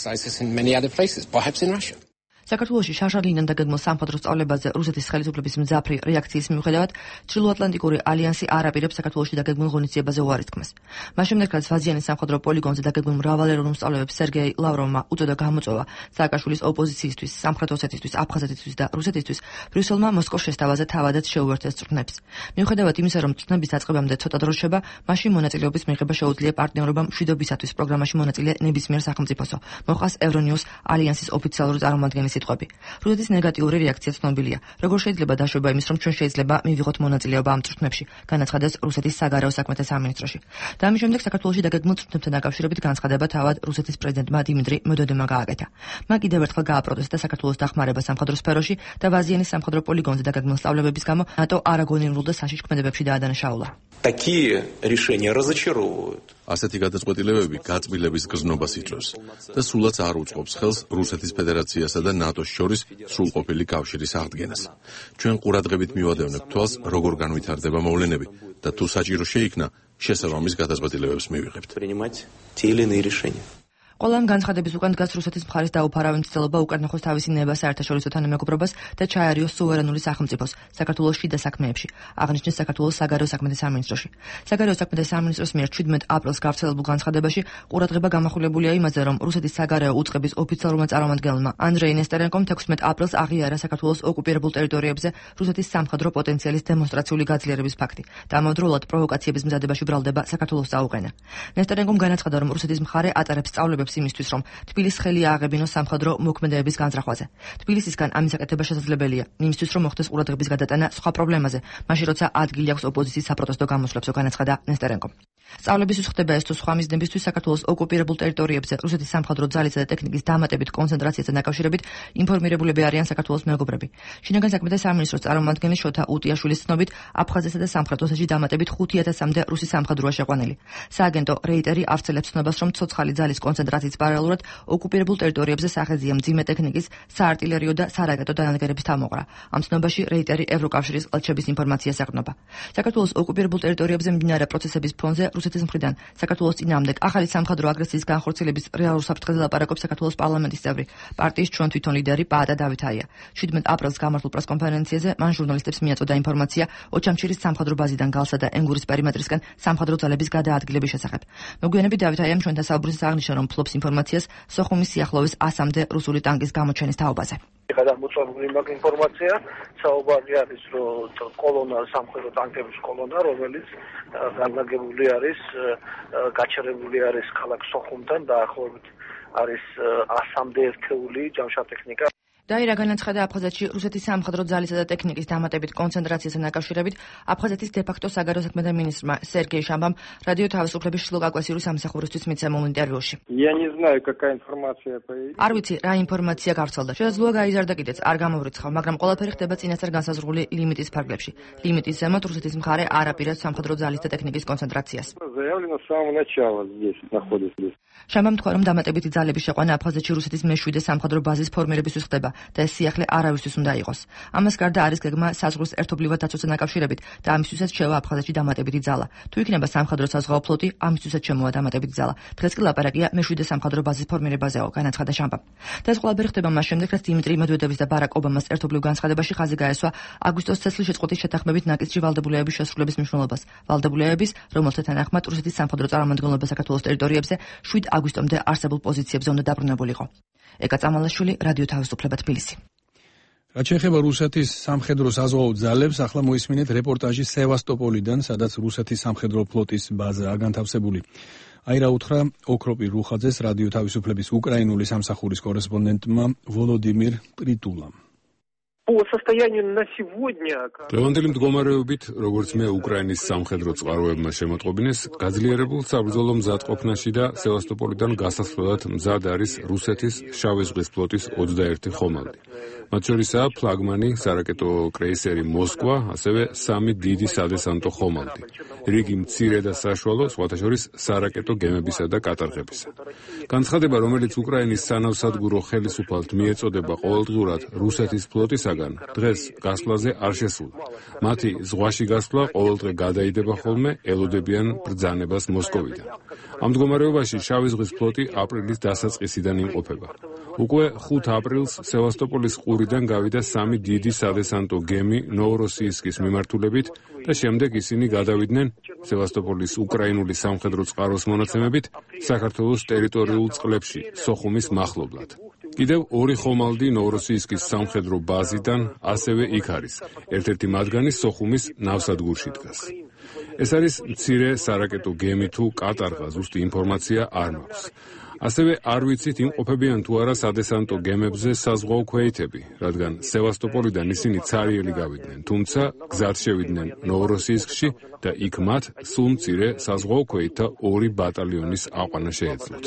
საქართველოში შარშალინიდან დაგეგმილ სამხედრო სწავლებაზე რუსეთის ხელისუფლების მძაფრი რეაქციის მიუხედავად, ჩრდილოატლანტიკური ალიანსი არ აპირებს საქართველოში დაგეგმილ ღონისძიებაზე უარის თქმას. მას შემდეგ, რაც ვაზიანის სამხედრო პოლიგონზე დაგეგმილ მრავალეროვნულ სწავლებებს სერგეი ლავროვმა უწოდა გამოწვევა სააკაშვილის ოპოზიციისთვის, სამხრეთ ოსეთისთვის, აფხაზეთისთვის და რუსეთისთვის, ბრიუსელმა მოსკოვს შესთავაზა თავადაც შეუერთეს წვრთნებს. მიუხედავად იმისა, რომ წვრთნების დაწყებამდე ცოტა დრო რჩება, მაშინ მონაწილეობის მიღება შეუძლია პარტნიორობა მშვიდობისათვის პროგრამაში მონაწილე ნებისმიერ სახელმწიფოსო. მოხას ევრონიუს ალიანსის ოფიციალური წარმომადგენლის სიტყვები. რუსეთის ნეგატიური რეაქცია ცნობილია. როგორ შეიძლება დაშვება იმის, რომ ჩვენ შეიძლება მივიღოთ მონაწილეობა ამ წვრთნებში, განაცხადეს რუსეთის საგარეო საქმეთა სამინისტროში. და ამის შემდეგ საქართველოში დაგეგმილ წვრთნებთან დაკავშირებით განცხადება თავად რუსეთის პრეზიდენტმა დიმიტრი მედვედევმა გააკეთა. მან კიდევ ერთხელ გააპროტესტა საქართველოს დახმარება სამხედრო სფეროში და ვაზიანის სამხედრო პოლიგონზე დაგეგმილ სწავლებების გამო ნატო არაგონიურულ და საშიშ ქმედებებში დაადანაშაულა. Такие решения разочаровывают. ასეთი გადაწყვეტილებები გაწმილების გზნობას იწვევს და სულაც არ უწყობს ხელს რუსეთის ფედერაციასა და ნატოს შორის სრულყოფილი კავშირის აღდგენას. ჩვენ ყურადღებით მივადევნებთ თვალს, როგორ განვითარდება მოვლენები და თუ საჭირო შეიქნა, შესაბამის გადაწყვეტილებებს მივიღებთ. ყველა ამ განცხადების უკან დგას რუსეთის მხარის დაუფარავი მცდელობა უკანახოს თავისი ნება საერთაშორისო თანამეგობრობას და ჩაერიოს სუვერენული სახელმწიფოს საქართველოს შიდა საქმეებში, აღნიშნეს საქართველოს საგარეო საქმეთა სამინისტროში. საგარეო საქმეთა სამინისტროს მიერ შვიდმეტ აპრილს გავრცელებულ განცხადებაში ყურადღება გამახვილებულია იმაზე, რომ რუსეთის საგარეო უწყების ოფიციალურმა წარმომადგენელმა ანდრეი ნესტერენკომ თექვსმეტ აპრილს აღიარა საქართველოს ოკუპირებულ ტერიტორიებზე რუსეთის სამხედრო პოტენციალის დემონსტრაციული გაძლიერების ფაქტი და ამავდროულად პროვოკაციების მზადებაში ბრალდება საქართველოს წაუყენა. ნესტერენკომ განაცხადა, რომ რუსეთის მხარე ატარებს სწავლებებს იმისთვის, რომ თბილისს ხელი ააღებინოს სამხედრო მოქმედებების განზრახვაზე. თბილისისგან ამის აკეთება შესაძლებელია, იმისთვის, რომ მოხდეს ყურადღების გადატანა სხვა პრობლემაზე, მაშინ როცა ადგილი აქვს ოპოზიციის საპროტესტო გამოსვლებს, განაცხადა ნესტერენკომ. სწავლების უხდება ეს თუ სხვა მიზნებისთვის საქართველოს ოკუპირებულ ტერიტორიებზე რუსეთის სამხედრო ძალისა და ტექნიკის დამატებით კონცენტრაციასთან დაკავშირებით ინფორმირებულები არიან საქართველოს მეგობრები. შინაგან საქმეთა სამინისტროს წარმომადგენელი შოთა უტიაშვილის ცნობით, აფხაზეთსა და სამხრეთ ოსეთში დამატებით ხუთი ათასამდე რუსი სამხედროა შეყვანილი. სააგენტო რეიტერი ავრცელებს ცნობას, რომ ცოცხალი ძალის კონცენტრაცია პარალელურად ოკუპირებულ ტერიტორიებზე სახეზია მძიმე ტექნიკის, საარტილერიო და სარაკეტო დანადგარების თავმოყრა. ამ ცნობაში რეიტერი ევროკავშირის ყელჩების ინფორმაციას ეყრდნობა. საქართველოს ოკუპირებულ ტერიტორიებზე მიმდინარე პროცესების ფონზე რუსეთის მხრიდან საქართველოს წინააღმდეგ ახალი სამხედრო აგრესიის განხორციელების რეალურ საფრთხეზე ლაპარაკობს საქართველოს პარლამენტის წევრი, პარტიის ჩვენ თვითონ ლიდერი პაატა დავითაია. შვიდმეტ აპრილს გამართულ პრესკონფერენციაზე მან ჟურნალისტებს მიაწოდა ინფორმაცია ოჩამჩირის სამხედრო ბაზიდან გალსა და ენგურის პერიმეტრისკენ სამხედრო ძალების გადაადგილების შესახებ. მოგვიანებით დავითაიამ ჩვენთან საუბრისას აღნიშნა, რომ ფლობს ინფორმაციას სოხუმის სიახლოვეს ასამდე რუსული ტანკის გამოჩენის თაობაზე. გადამოწმებული მაგ ინფორმაცია საუბარი არის, რომ კოლონა სამხედრო ტანკების კოლონა, რომელიც განლაგებული არის, გაჩერებული არის ქალაქ სოხუმთან დაახლოებით არის ასამდე ერთეული ჯამშა-ტექნიკა. დაირა განაცხადა აფხაზეთში რუსეთის სამხედრო ძალისა და ტექნიკის დამატებით კონცენტრაციასთან დაკავშირებით აფხაზეთის დე-ფაქტო საგარეო საქმეთა მინისტრმა სერგეი შამბამ რადიო თავისუფლების შილოკავკასირის სამსახურისთვის მიცემულ ინტერვიუში. არ ვიცი რა ინფორმაცია გავრცელდა. შესაძლოა გაიზარდა კიდეც, არ გამოვრიცხავ, მაგრამ ყველაფერი ხდება წინასწარ განსაზღვრული ლიმიტის ფარგლებში. ლიმიტის ზემოთ რუსეთის მხარე არ აპირებს სამხედრო ძალის და ტექნიკის კონცენტრაციას. შამბამ თქვა, რომ დამატებითი ძალების შეყვანა აფხაზეთში რუსეთის მეშვიდე სამხედრო ბაზის ფორმირებისთვის ხდება და ეს სიახლე არავისთვის უნდა იყოს. ამას გარდა არის გეგმა საზღვრის ერთობლივად დაცვასთან დაკავშირებით და ამისთვისაც შევა აფხაზეთში დამატებითი ძალა. თუ იქნება სამხედრო საზღვაო ფლოტი, ამისთვისაც შემოვა დამატებითი ძალა. დღეს კი ლაპარაკია მეშვიდე სამხედრო ბაზის ფორმირებაზეო, განაცხადა შამბამ. და ეს ყველაფერი ხდება მას შემდეგ, რაც დიმიტრი მედვედევის და ბარაკ ობამას ერთობლივ განცხადებაში ხაზი გაესვა აგვისტოს ცეცხლის შეწყვეტის შეთანხმებით ნაკისჭი ვალდებულებების შესრულების მნიშვნელობას. ვალდებულებების, რომელთა თანახმად რუსეთის სამხედრო წარმომადგენლობა საქართველოს ტერიტორიებზე შვიდ აგვისტომდე არსებულ პოზიციებზე უნდა დაბრუნებულიყო. ეკა წამალაშვილი, რადიო თავისუფლება, თბილისი. რაც შეეხება რუსეთის სამხედრო საზღვაო ძალებს, ახლა მოისმინეთ რეპორტაჟი სევასტოპოლიდან, სადაც რუსეთის სამხედრო ფლოტის ბაზაა განთავსებული. აირა უთხრა ოქროპი რუხაძეს რადიო თავისუფლების უკრაინული სამსახურის კორესპონდენტმა ვოლოდიმირ პრიტულამ. По состоянию на сегодня... დღევანდელი მდგომარეობით, როგორც მე უკრაინის სამხედრო წყაროებმა შემოტყობინეს, გაძლიერებულ საბრძოლო მზადყოფნაში და სევასტოპოლიდან გასასვლელად მზად არის რუსეთის შავი ზღვის ფლოტის ოცდაერთი ხომალდი. მათ შორისაა ფლაგმანი სარაკეტო კრეისერი მოსკვა, ასევე სამი დიდი სადესანტო ხომალდი. რიგი მცირე და საშუალო, სხვათა შორის სარაკეტო გემებისა და კატარღებისა. განცხადება, რომელიც უკრაინის სანავსადგურო ხელისუფალთ მიეწოდება ყოველდღურად რუსეთის ფლოტისაგან, დღეს გასვლაზე არ შესულა. მათი ზღვაში გასვლა ყოველდღე გადაიდება ხოლმე, ელოდებიან ბრძანებას მოსკოვიდან. ამ მდგომარეობაში შავი ზღვის ფლოტი აპრილის დასაწყისიდან იმყოფება. უკვე ხუთ აპრილს სევასტოპოლის ყურიდან გავიდა სამი დიდი სადესანტო გემი ნოვოროსიისკის მიმართულებით და შემდეგ ისინი გადავიდნენ სევასტოპოლის უკრაინული სამხედრო წყაროს მონაცემებით საქართველოს ტერიტორიულ წყლებში სოხუმის მახლობლად. კიდევ ორი ხომალდი ნოვოროსიისკის სამხედრო ბაზიდან ასევე იქ არის. ერთ-ერთი მათგანი სოხუმის ნავსადგურში დგას. ეს არის მცირე სარაკეტო გემი თუ კატარღა, ზუსტი ინფორმაცია არ მაქვს. ასევე არ ვიცით იმყოფებიან თუ არა სადესანტო გემებზე საზღვაო ქვეითები, რადგან სევასტოპოლიდან ისინი ცარიელი გავიდნენ, თუმცა გზად შევიდნენ ნოვოროსიისკში და იქ მათ სულ მცირე საზღვაო ქვეითთა ორი ბატალიონის აყვანა შეეძლოთ.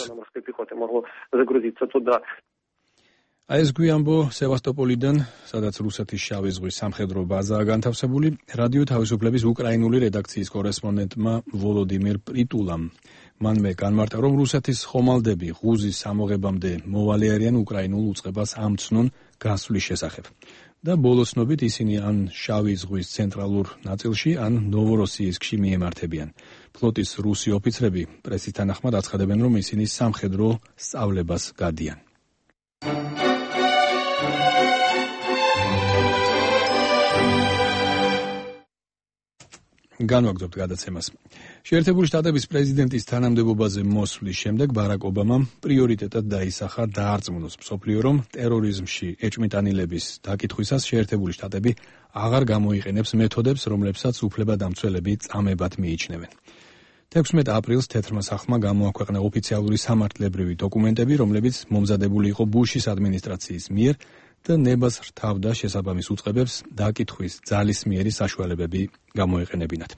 აი ეს გვიანბო სევასტოპოლიდან, სადაც რუსეთის შავი ზღვის სამხედრო ბაზაა განთავსებული, რადიო თავისუფლების უკრაინული რედაქციის კორესპონდენტმა ვოლოდიმირ პრიტულამ. მანვე განმარტა, რომ რუსეთის ხომალდები ღუზის ამოღებამდე მოვალე არიან უკრაინულ უწყებას ამცნონ გასვლის შესახებ. და ბოლოსნობით ისინი ან შავი ზღვის ცენტრალურ ნაწილში, ან ნოვოროსიისკში მიემართებიან. ფლოტის რუსი ოფიცრები პრესის თანახმად აცხადებენ, რომ ისინი სამხედრო სწავლებას გადიან. განვაგრძობთ გადაცემას. შეერთებული შტატების პრეზიდენტის თანამდებობაზე მოსვლის შემდეგ ბარაკ ობამამ პრიორიტეტად დაისახა დაარწმუნოს მსოფლიო, რომ ტერორიზმში ეჭვმიტანილების დაკითხვისას შეერთებული შტატები აღარ გამოიყენებს მეთოდებს, რომლებსაც უფლებადამცველები წამებად მიიჩნევენ. თექვსმეტ აპრილს თეთრმა სახლმა გამოაქვეყნა ოფიციალური სამართლებრივი დოკუმენტები, რომლებიც მომზადებული იყო ბუშის ადმინისტრაციის მიერ და ნებას რთავდა შესაბამის უწყებებს დაკითხვის ძალისმიერი საშუალებები გამოეყენებინათ.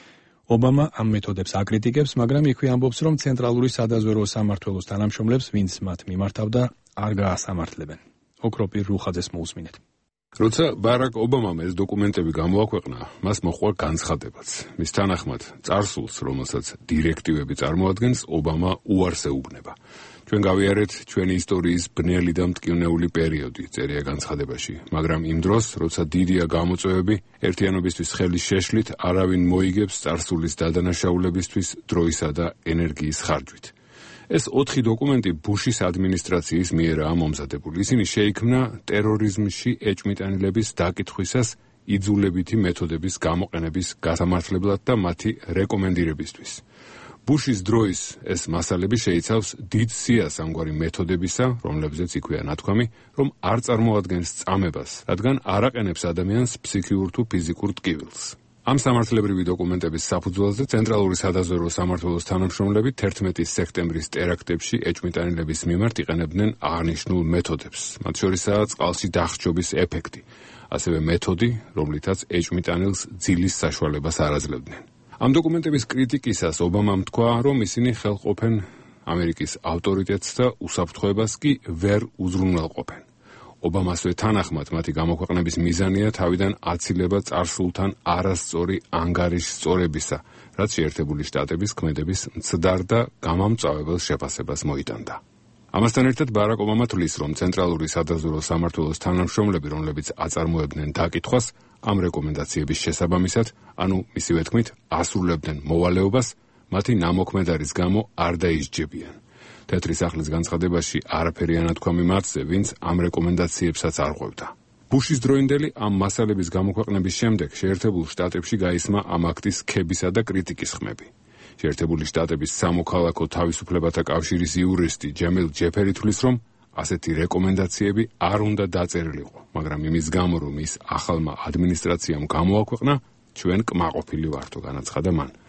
ობამა ამ მეთოდებს აკრიტიკებს, მაგრამ იქვე ამბობს, რომ ცენტრალური სადაზვერვო სამმართველოს თანამშრომლებს, ვინც მათ მიმართავდა, არ გაასამართლებენ. ოქროპირ რუხაძეს მოусმინეთ. როცა ბარაკ ობამამ ეს დოკუმენტები გამოაქვეყნა, მას მოჰყვა განცხადებაც. მის თანახმად, წარსულს, რომელსაც დირექტივები წარმოადგენს, ობამა უარს ეუბნება. ჩვენ გავიარეთ ჩვენი ისტორიის ბნელი და მტკივნეული პერიოდი, წერია განცხადებაში, მაგრამ იმ დროს, როცა დიდია გამოწვევები, ერთიანობისთვის ხელის შეშლით არავინ მოიგებს წარსულის დადანაშაულებისთვის დროისა და ენერგიის ხარჯვით. ეს ოთხი დოკუმენტი ბუშის ადმინისტრაციის მიერაა მომზადებული. ისინი შეიქმნა ტერორიზმში ეჭვმიტანილების დაკითხვისას იძულებითი მეთოდების გამოყენების გასამართლებლად და მათი რეკომენდირებისთვის. ბუშის დროის ეს მასალები შეიცავს დიდ სიას ამგვარი მეთოდებისა, რომლებზეც იქვეა ნათქვამი, რომ არ წარმოადგენს წამებას, რადგან არ აყენებს ადამიანს ფსიქიურ თუ ფიზიკურ ტკივილს. ამ სამართლებრივი დოკუმენტების საფუძველზე ცენტრალური სადაზვერვო სამმართველოს თანამშრომლები თერთმეტი სექტემბრის ტერაქტებში ეჭვმიტანილების მიმართ იყენებდნენ აღნიშნულ მეთოდებს. მათ შორისაა წყალში დახჯობის ეფექტი, ასევე მეთოდი, რომლითაც ეჭვმიტანილს ძილის საშუალებას არ აძლევდნენ. ამ დოკუმენტების კრიტიკისას ობამამ თქვა, რომ ისინი ხელყოფენ ამერიკის ავტორიტეტს და უსაფრთხოებას კი ვერ უზრუნველყოფენ. ობამასვე თანახმად მათი გამოქვეყნების მიზანია თავიდან აცილება წარსულთან არასწორი ანგარიშსწორებისა, რაც შეერთებული შტატების ქმედების მცდარ და გამამწვავებელ შეფასებას მოიტანდა. ამასთან ერთად ბარაკ ობამა თვლის, რომ ცენტრალური სადაზვერვო სამმართველოს თანამშრომლები, რომლებიც აწარმოებდნენ დაკითხვას, ამ რეკომენდაციების შესაბამისად, ანუ მისივე თქმით, ასრულებდნენ მოვალეობას, მათი ნამოქმედარის გამო არ დაისჯებიან. თეთრი სახლის განცხადებაში არაფერი ანათქვამი მათზე, ვინც ამ რეკომენდაციებსაც არ ყვევდა. ბუშის დროინდელი ამ მასალების გამოქვეყნების შემდეგ შეერთებულ შტატებში გაისმა ამ აქტის ქებისა და კრიტიკის ხმები. შეერთებული შტატების სამოქალაქო თავისუფლებათა კავშირის იურისტი ჯემილ ჯეფერი თვლის, რომ ასეთი რეკომენდაციები არ უნდა დაწერილიყო, მაგრამ იმის გამო, რომ ის ახალმა ადმინისტრაციამ გამოაქვეყნა, ჩვენ კმაყოფილი ვართო, განაცხადა მან.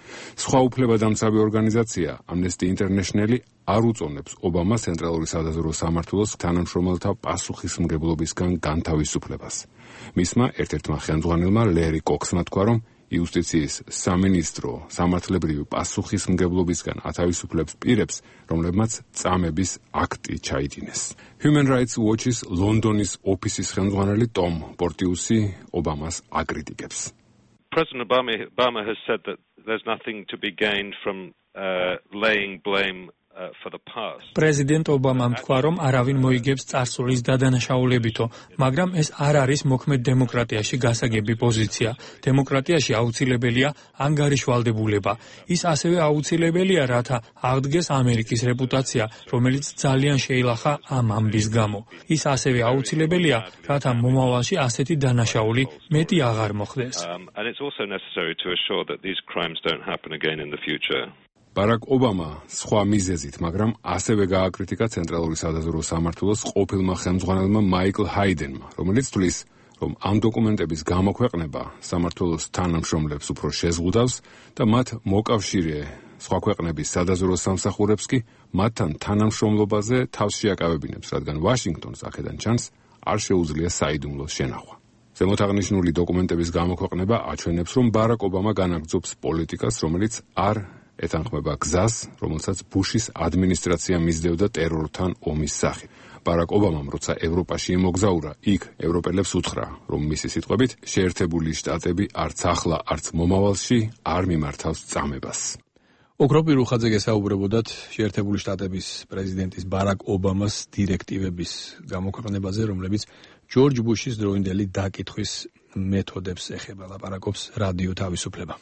სხვა უფლებადამცავი ორგანიზაცია Amnesty International არ უწონებს ობამას ცენტრალური სადაზვერვო სამმართველოს თანამშრომელთა პასუხისმგებლობისგან განთავისუფლებას. მისმა ერთ-ერთმა ხელმძღვანელმა ლერი კოქსმა თქვა, რომ იუსტიციის სამინისტრო სამართლებრივი პასუხისმგებლობისგან ათავისუფლებს პირებს, რომლებმაც წამების აქტი ჩაიდინეს. Human Rights Watch-ის ლონდონის ოფისის ხელმძღვანელი ტომ პორტიუსი ობამას აკრიტიკებს. President Obama, Obama has said that there's nothing to be gained from uh, laying blame uh, for the past. პრეზიდენტ ობამამ თქვა, რომ არავინ მოიგებს წარსულის დადანაშაულებითო, მაგრამ ეს არ არის მოქმედ დემოკრატიაში გასაგები პოზიცია. დემოკრატიაში აუცილებელია ანგარიშვალდებულება. ის ასევე აუცილებელია, რათა აღდგეს ამერიკის რეპუტაცია, რომელიც ძალიან შეილახა ამ ამბის გამო. ის ასევე აუცილებელია, რათა მომავალში ასეთი დანაშაული მეტი აღარ მოხდეს. Um, and it's also necessary to assure that these crimes don't happen again in the future. ბარაკ ობამა სხვა მიზეზით, მაგრამ ასევე გააკრიტიკა ცენტრალური სადაზვერვო სამმართველოს ყოფილმა ხელმძღვანელმა მაიკლ ჰაიდენმა, რომელიც თვლის, რომ ამ დოკუმენტების გამოქვეყნება სამმართველოს თანამშრომლებს უფრო შეზღუდავს და მათ მოკავშირე სხვა ქვეყნების სადაზვერვო სამსახურებს კი მათთან თანამშრომლობაზე თავს შეაკავებინებს, რადგან ვაშინგტონს აქედან ჩანს არ შეუძლია საიდუმლოს შენახვა. ზემოთ აღნიშნული დოკუმენტების გამოქვეყნება აჩვენებს, რომ ბარაკ ობამა განაგრძობს პოლიტიკას, რომელიც არ ეთანხმება გზას, რომელსაც ბუშის ადმინისტრაცია მისდევდა ტერორთან ომის სახით. ბარაკ ობამამ, როცა ევროპაში იმოგზაურა, იქ ევროპელებს უთხრა, რომ მისი სიტყვებით შეერთებული შტატები არც ახლა, არც მომავალში არ მიმართავს წამებას. ოქროპირ უხაძე გესაუბრებოდათ შეერთებული შტატების პრეზიდენტის ბარაკ ობამას დირექტივების გამოქვეყნებაზე, რომლებიც ჯორჯ ბუშის დროინდელი დაკითხვის მეთოდებს ეხება. ლაპარაკობს რადიო თავისუფლება.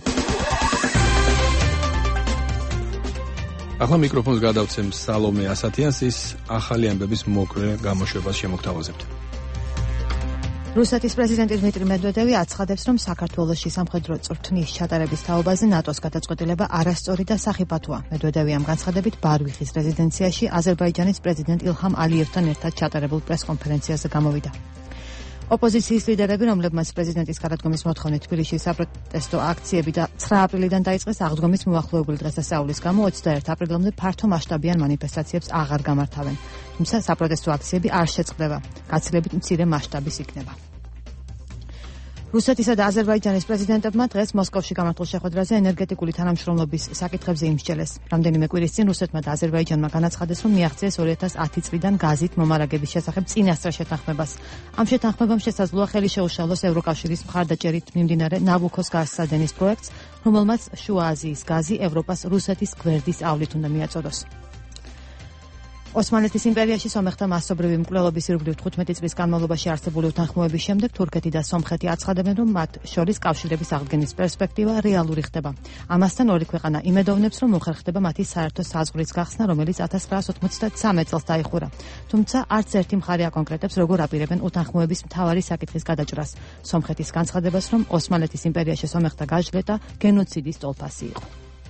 ახლა მიკროფონს გადავცემ სალომე ასათიანს, ის ახალი ამბების მოკლე გამოშვებას შემოგთავაზებთ. რუსეთის პრეზიდენტი დმიტრი მედვედევი აცხადებს, რომ საქართველოში სამხედრო წვრთნის ჩატარების თაობაზე ნატოს გადაწყვეტილება არასწორი და სახიფათოა. მედვედევი ამ განცხადებით ბარვიხის რეზიდენციაში აზერბაიჯანის პრეზიდენტ ილჰამ ალიევთან ერთად ჩატარებულ პრესკონფერენციაზე გამოვიდა. ოპოზიციის ლიდერები, რომლებმაც პრეზიდენტის გადადგომის მოთხოვნით თბილისში საპროტესტო აქციები და ცხრა აპრილიდან დაიწყეს აღდგომის მოახლოებული დღესასწაულის გამო ოცდაერთი აპრილამდე ფართო მასშტაბიან მანიფესტაციებს აღარ გამართავენ. თუმცა საპროტესტო აქციები არ შეწყდება. გაცილებით მცირე მასშტაბის იქნება. რუსეთისა და აზერბაიჯანის პრეზიდენტებმა დღეს მოსკოვში გამართულ შეხვედრაზე ენერგეტიკული თანამშრომლობის საკითხებზე იმსჯელეს. რამდენიმე კვირის წინ რუსეთმა და აზერბაიჯანმა განაცხადეს, რომ მიაღწიეს ორი ათას ათი წლიდან გაზით მომარაგების შესახებ წინასწარ შეთანხმებას. ამ შეთანხმებამ შესაძლოა ხელი შეუშალოს ევროკავშირის მხარდაჭერით მიმდინარე ნაბუქოს გაზსადენის პროექტს, რომელმაც შუა აზიის გაზი ევროპას რუსეთის გვერდის ავლით უნდა მიაწოდოს. ოსმალეთის იმპერიაში სომეხთა მასობრივი მკვლელობის ირგვლივ თხუთმეტი წლის განმავლობაში არსებული უთანხმოების შემდეგ თურქეთი და სომხეთი აცხადებენ, რომ მათ შორის კავშირების აღდგენის პერსპექტივა რეალური ხდება. ამასთან ორი ქვეყანა იმედოვნებს, რომ უხერხდება მათი საერთო საზღვრის გახსნა, რომელიც ათას ცხრაას ოცდათვრამეტ წელს დაიხურა. თუმცა არც ერთი მხარე აკონკრეტებს, როგორ აპირებენ უთანხმოების მთავარი საკითხის გადაჭრას. სომხეთის განცხადებას, რომ ოსმალეთის იმპერიაში სომეხთა გაჟღერდა გენოციდის ტოლფასი იყო.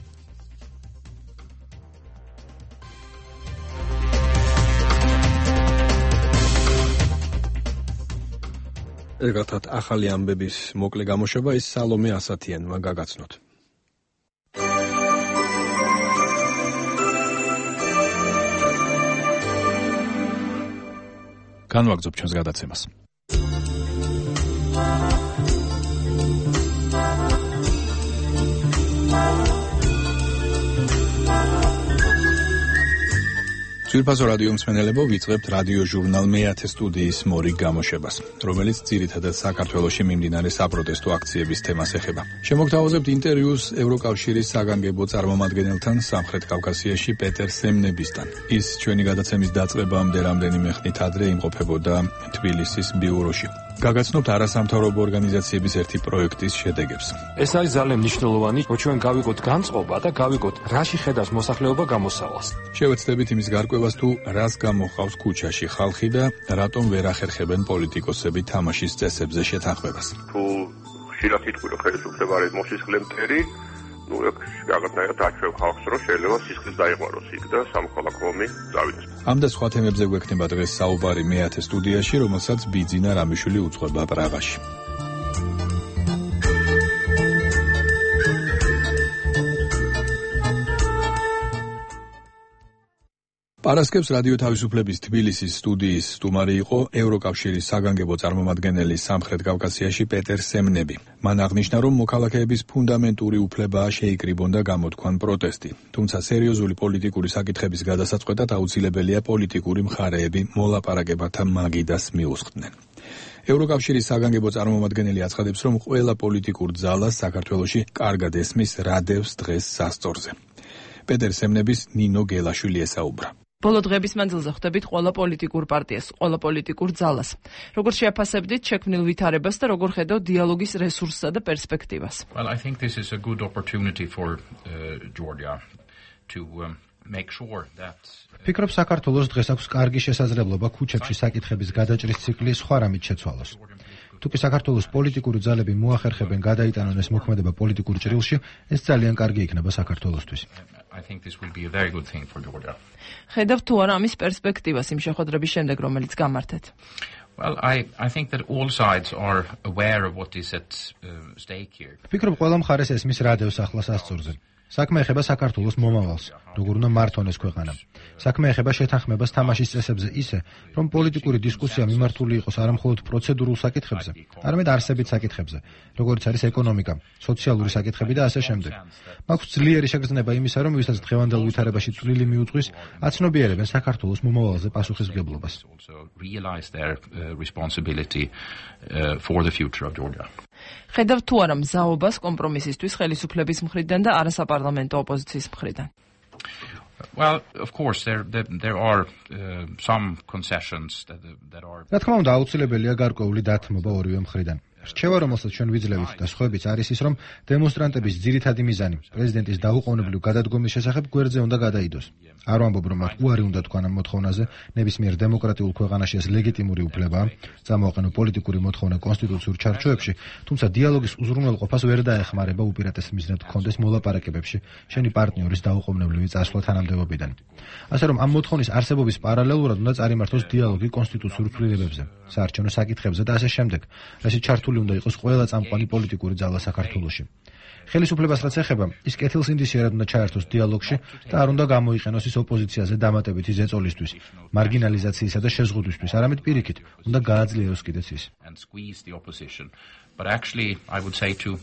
ერთად ახალი ამბების მოკლე გამოშვება ის სალომე ასათიანმა გაგაცნოთ. განვაგრძობ ჩვენს გადაცემას. ძვირფასო რადიო მსმენელებო, ვიწყებთ რადიო ჟურნალ მეათე სტუდიის მორიგ გამოშვებას, რომელიც ძირითადად საქართველოში მიმდინარე საპროტესტო აქციების თემას ეხება. შემოგთავაზებთ ინტერვიუს ევროკავშირის საგანგებო წარმომადგენელთან სამხრეთ კავკასიაში პეტერ სემნებისთან. ის ჩვენი გადაცემის დაწყებამდე რამდენიმე ხნით ადრე იმყოფებოდა თბილისის ბიუროში. გაგაცნობთ არასამთავრობო ორგანიზაციების ერთი პროექტის შედეგებს. ეს არის ძალიან მნიშვნელოვანი, რომ ჩვენ გავიგოთ განწყობა და გავიგოთ, რაში ხედავს მოსახლეობა გამოსავალს. შევეცდებით იმის გარკვევას, თუ რას გამოხავს ქუჩაში ხალხი და რატომ ვერ ახერხებენ პოლიტიკოსები თამაშის წესებზე შეთანხმებას. თუ ხშირად იტყვი, რომ ხელისუფლება არის მოსისხლე მტერი, ну, რაღაცნაირად აჩვევ ხალხს, რომ შეიძლება სისხლის დაიყვანოს იქ და სამოქალაქო ომი წავიდეს. ამ და სხვა თემებზე გვექნება დღეს საუბარი მეათე სტუდიაში, რომელსაც ბიძინა რამიშვილი უძღვება პრაღაში. პარასკევს რადიო თავისუფლების თბილისის სტუდიის სტუმარი იყო ევროკავშირის საგანგებო წარმომადგენელი სამხრეთ კავკასიაში პეტერ სემნები. მან აღნიშნა, რომ მოქალაქეების ფუნდამენტური უფლებაა შეიკრიბონ და გამოთქვან პროტესტი. თუმცა სერიოზული პოლიტიკური საკითხების გადასაწყვეტად აუცილებელია პოლიტიკური მხარეები მოლაპარაკებათა მაგიდას მიუსხდნენ. ევროკავშირის საგანგებო წარმომადგენელი აცხადებს, რომ ყველა პოლიტიკურ ძალას საქართველოში კარგად ესმის რა დევს დღეს სასწორზე. პეტერ სემნების ნინო გელაშვილი ესაუბრა. ბოლო დღეების მანძილზე ხვდებით ყველა პოლიტიკურ პარტიას, ყველა პოლიტიკურ ძალას. Როგორ შეაფასებდით შექმნილ ვითარებას და როგორ ხედავთ დიალოგის რესურსსა და პერსპექტივას? Well, I think this is a good opportunity for uh, Georgia to um, make sure that ფიქრობ საქართველოს დღეს აქვს კარგი შესაძლებლობა ქუჩებში საკითხების გადაჭრის ციკლი სხვა რამით შეცვალოს. თუკი საქართველოს პოლიტიკური ძალები მოახერხებენ გადაიტანონ ეს მოქმედება პოლიტიკურ ჭრილში, ეს ძალიან კარგი იქნება საქართველოსთვის. I think this will be a very good thing for Georgia. ხედავთ თუ არა ამის პერსპექტივას იმ შეხვედრების შემდეგ, რომელიც გამართეთ? Well, I I think that all sides are aware of what is at uh, stake here. ფიქრობ ყველა მხარეს ესმის რა დევს ახლა სასწორზე. საქმე ეხება საქართველოს მომავალს, როგორ უნდა მართონ ეს ქვეყანა. საქმე ეხება შეთანხმებას თამაშის წესებზე ისე, რომ პოლიტიკური დისკუსია მიმართული იყოს არა მხოლოდ პროცედურულ საკითხებზე, არამედ არსებით საკითხებზე, როგორც არის ეკონომიკა, სოციალური საკითხები და ასე შემდეგ. მაქვს ძლიერი შეგრძნება იმისა, რომ ვისაც დღევანდელ ვითარებაში წვლილი მიუძღვის, აცნობიერებენ საქართველოს მომავალზე პასუხისმგებლობას. ხედავთ თუ არა მზაობას კომპრომისისთვის ხელისუფლების მხრიდან და არასაპარლამენტო ოპოზიციის მხრიდან? Well, of course there there, there are uh, some concessions that that are რა თქმა უნდა აუცილებელია გარკვეული დათმობა ორივე მხრიდან. რჩევა, რომელსაც ჩვენ ვიძლევით და სხვაებიც არის ის, რომ დემონსტრანტების ძირითადი მიზანი პრეზიდენტის დაუყოვნებლივ გადადგომის შესახებ გვერდზე უნდა გადაიდოს. არ ვამბობ, რომ მათ უარი უნდა თქვან ამ მოთხოვნაზე, ნებისმიერ დემოკრატიულ ქვეყანაში ეს ლეგიტიმური უფლებაა, წამოაყენო პოლიტიკური მოთხოვნა კონსტიტუციურ ჩარჩოებში, თუმცა დიალოგის უზრუნველყოფას ვერ დაეხმარება უპირატეს მიზნად გქონდეს მოლაპარაკებებში შენი პარტნიორის დაუყოვნებლივი წასვლა თანამდებობიდან. ასე რომ ამ მოთხოვნის არსებობის პარალელურად უნდა წარიმართოს დიალოგი კონსტიტუციურ ცვლილებებზე, საარჩევნო საკითხებზე და ასე შემდეგ, რასაც ჩართული უნდა იყოს ყველა წამყვანი პოლიტიკური ძალა საქართველოში. ხელისუფლებას რაც ეხება, ის კეთილსინდისიერად უნდა ჩაერთოს დიალოგში და არ უნდა გამოიყენოს ის ოპოზიციაზე დამატებითი ზეწოლისთვის, მარგინალიზაციისა და შეზღუდვისთვის, არამედ პირიქით, უნდა გააძლიეროს კიდეც ის. But actually I would say to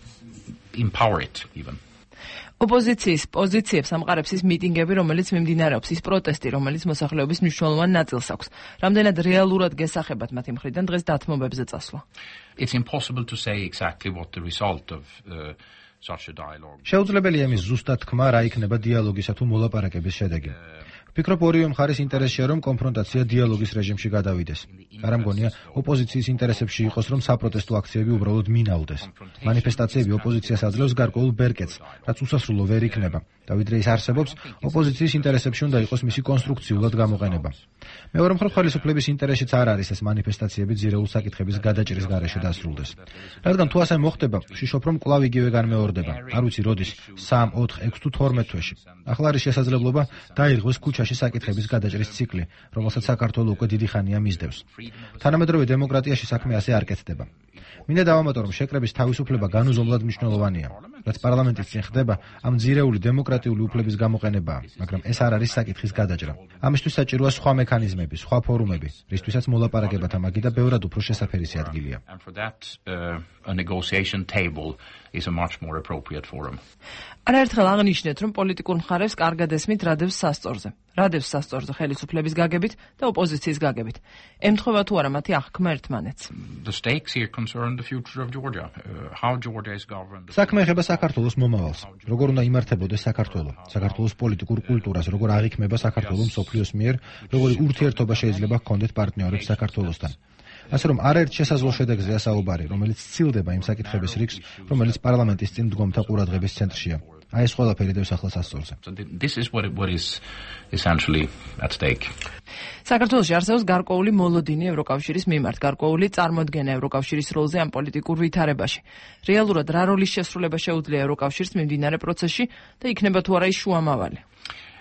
empower it even. ოპოზიციის პოზიციებს ამყარებს ის მიტინგები, რომელიც მიმდინარეობს, ის პროტესტი, რომელიც მოსახლეობის მნიშვნელოვან ნაწილს აქვს. რამდენად რეალურად გესახებათ მათი მხრიდან დღეს დათმობებზე წასვლა? It's impossible to say exactly what the result of uh, such a dialogue. შეუძლებელია იმის ზუსტად თქმა, რა იქნება დიალოგისა თუ მოლაპარაკების შედეგი. ფიქრობ ორივე მხარის ინტერესია, რომ კონფრონტაცია დიალოგის რეჟიმში გადავიდეს. არა მგონია ოპოზიციის ინტერესებში იყოს, რომ საპროტესტო აქციები უბრალოდ მინავდეს. მანიფესტაციები ოპოზიციას აძლევს გარკვეულ ბერკეტს, რაც უსასრულო ვერ იქნება. და ვიდრე ის არსებობს, ოპოზიციის ინტერესებში უნდა იყოს მისი კონსტრუქციულად გამოყენება. მეორე მხრივ ხელისუფლების ინტერესშიც არ არის ეს მანიფესტაციები ძირეულ საკითხების გადაჭრის გარეშე დასრულდეს. რადგან თუ ასე მოხდება, ვშიშობ, რომ კვლავ იგივე განმეორდება. არ ვიცი როდის, სამი, ოთხი, ექვსი თუ თორმეტ თვეში. ახლა არის შესაძლებლობა დაირღვეს ქუჩაში საკითხების გადაჭრის ციკლი, რომელსაც საქართველო უკვე დიდი ხანია მისდევს. თანამედროვე დემოკრატიაში საქმე ასე არ კეთდება. მინდა დავამატო, რომ შეკრების თავისუფლება განუზომლად მნიშვნელოვანია. რაც პარლამენტის წინ ხდება, ამ ძირეული დემოკრატიული უფლების გამოყენებაა, მაგრამ ეს არ არის საკითხის გადაჭრა. ამისთვის საჭიროა სხვა მექანიზმები, სხვა ფორუმები, რისთვისაც მოლაპარაკებათა მაგიდა ბევრად უფრო შესაფერისი ადგილია. And for that uh, a negotiation table is a much more appropriate forum. არაერთხელ აღნიშნეთ, რომ პოლიტიკურ მხარეს კარგად ესმით რა დევს სასწორზე. რა დევს სასწორზე ხელისუფლების გაგებით და ოპოზიციის გაგებით. ემთხვევა თუ არა მათი აღქმა ერთმანეთს. The stakes here concern the future of Georgia. Uh, how Georgia is governed. საქმე ეხება საქართველოს მომავალს. როგორ უნდა იმართებოდეს საქართველო, საქართველოს პოლიტიკურ კულტურას, როგორ აღიქმება საქართველო მსოფლიოს მიერ, როგორი ურთიერთობა შეიძლება ჰქონდეთ პარტნიორებს საქართველოსთან. ასე რომ არაერთ შესაძლო შედეგზეა საუბარი, რომელიც სცილდება იმ საკითხების რიგს, რომელიც პარლამენტის წინ მდგომთა ყურადღების ცენტრშია. აი ეს ყველაფერი დევს ახლა სასწორზე. This is what it, what is essentially at stake. საქართველოში არსებობს გარკვეული მოლოდინი ევროკავშირის მიმართ, გარკვეული წარმოდგენა ევროკავშირის როლზე ამ პოლიტიკურ ვითარებაში. რეალურად რა როლის შესრულება შეუძლია ევროკავშირს მიმდინარე პროცესში და იქნება თუ არა ის შუამავალი?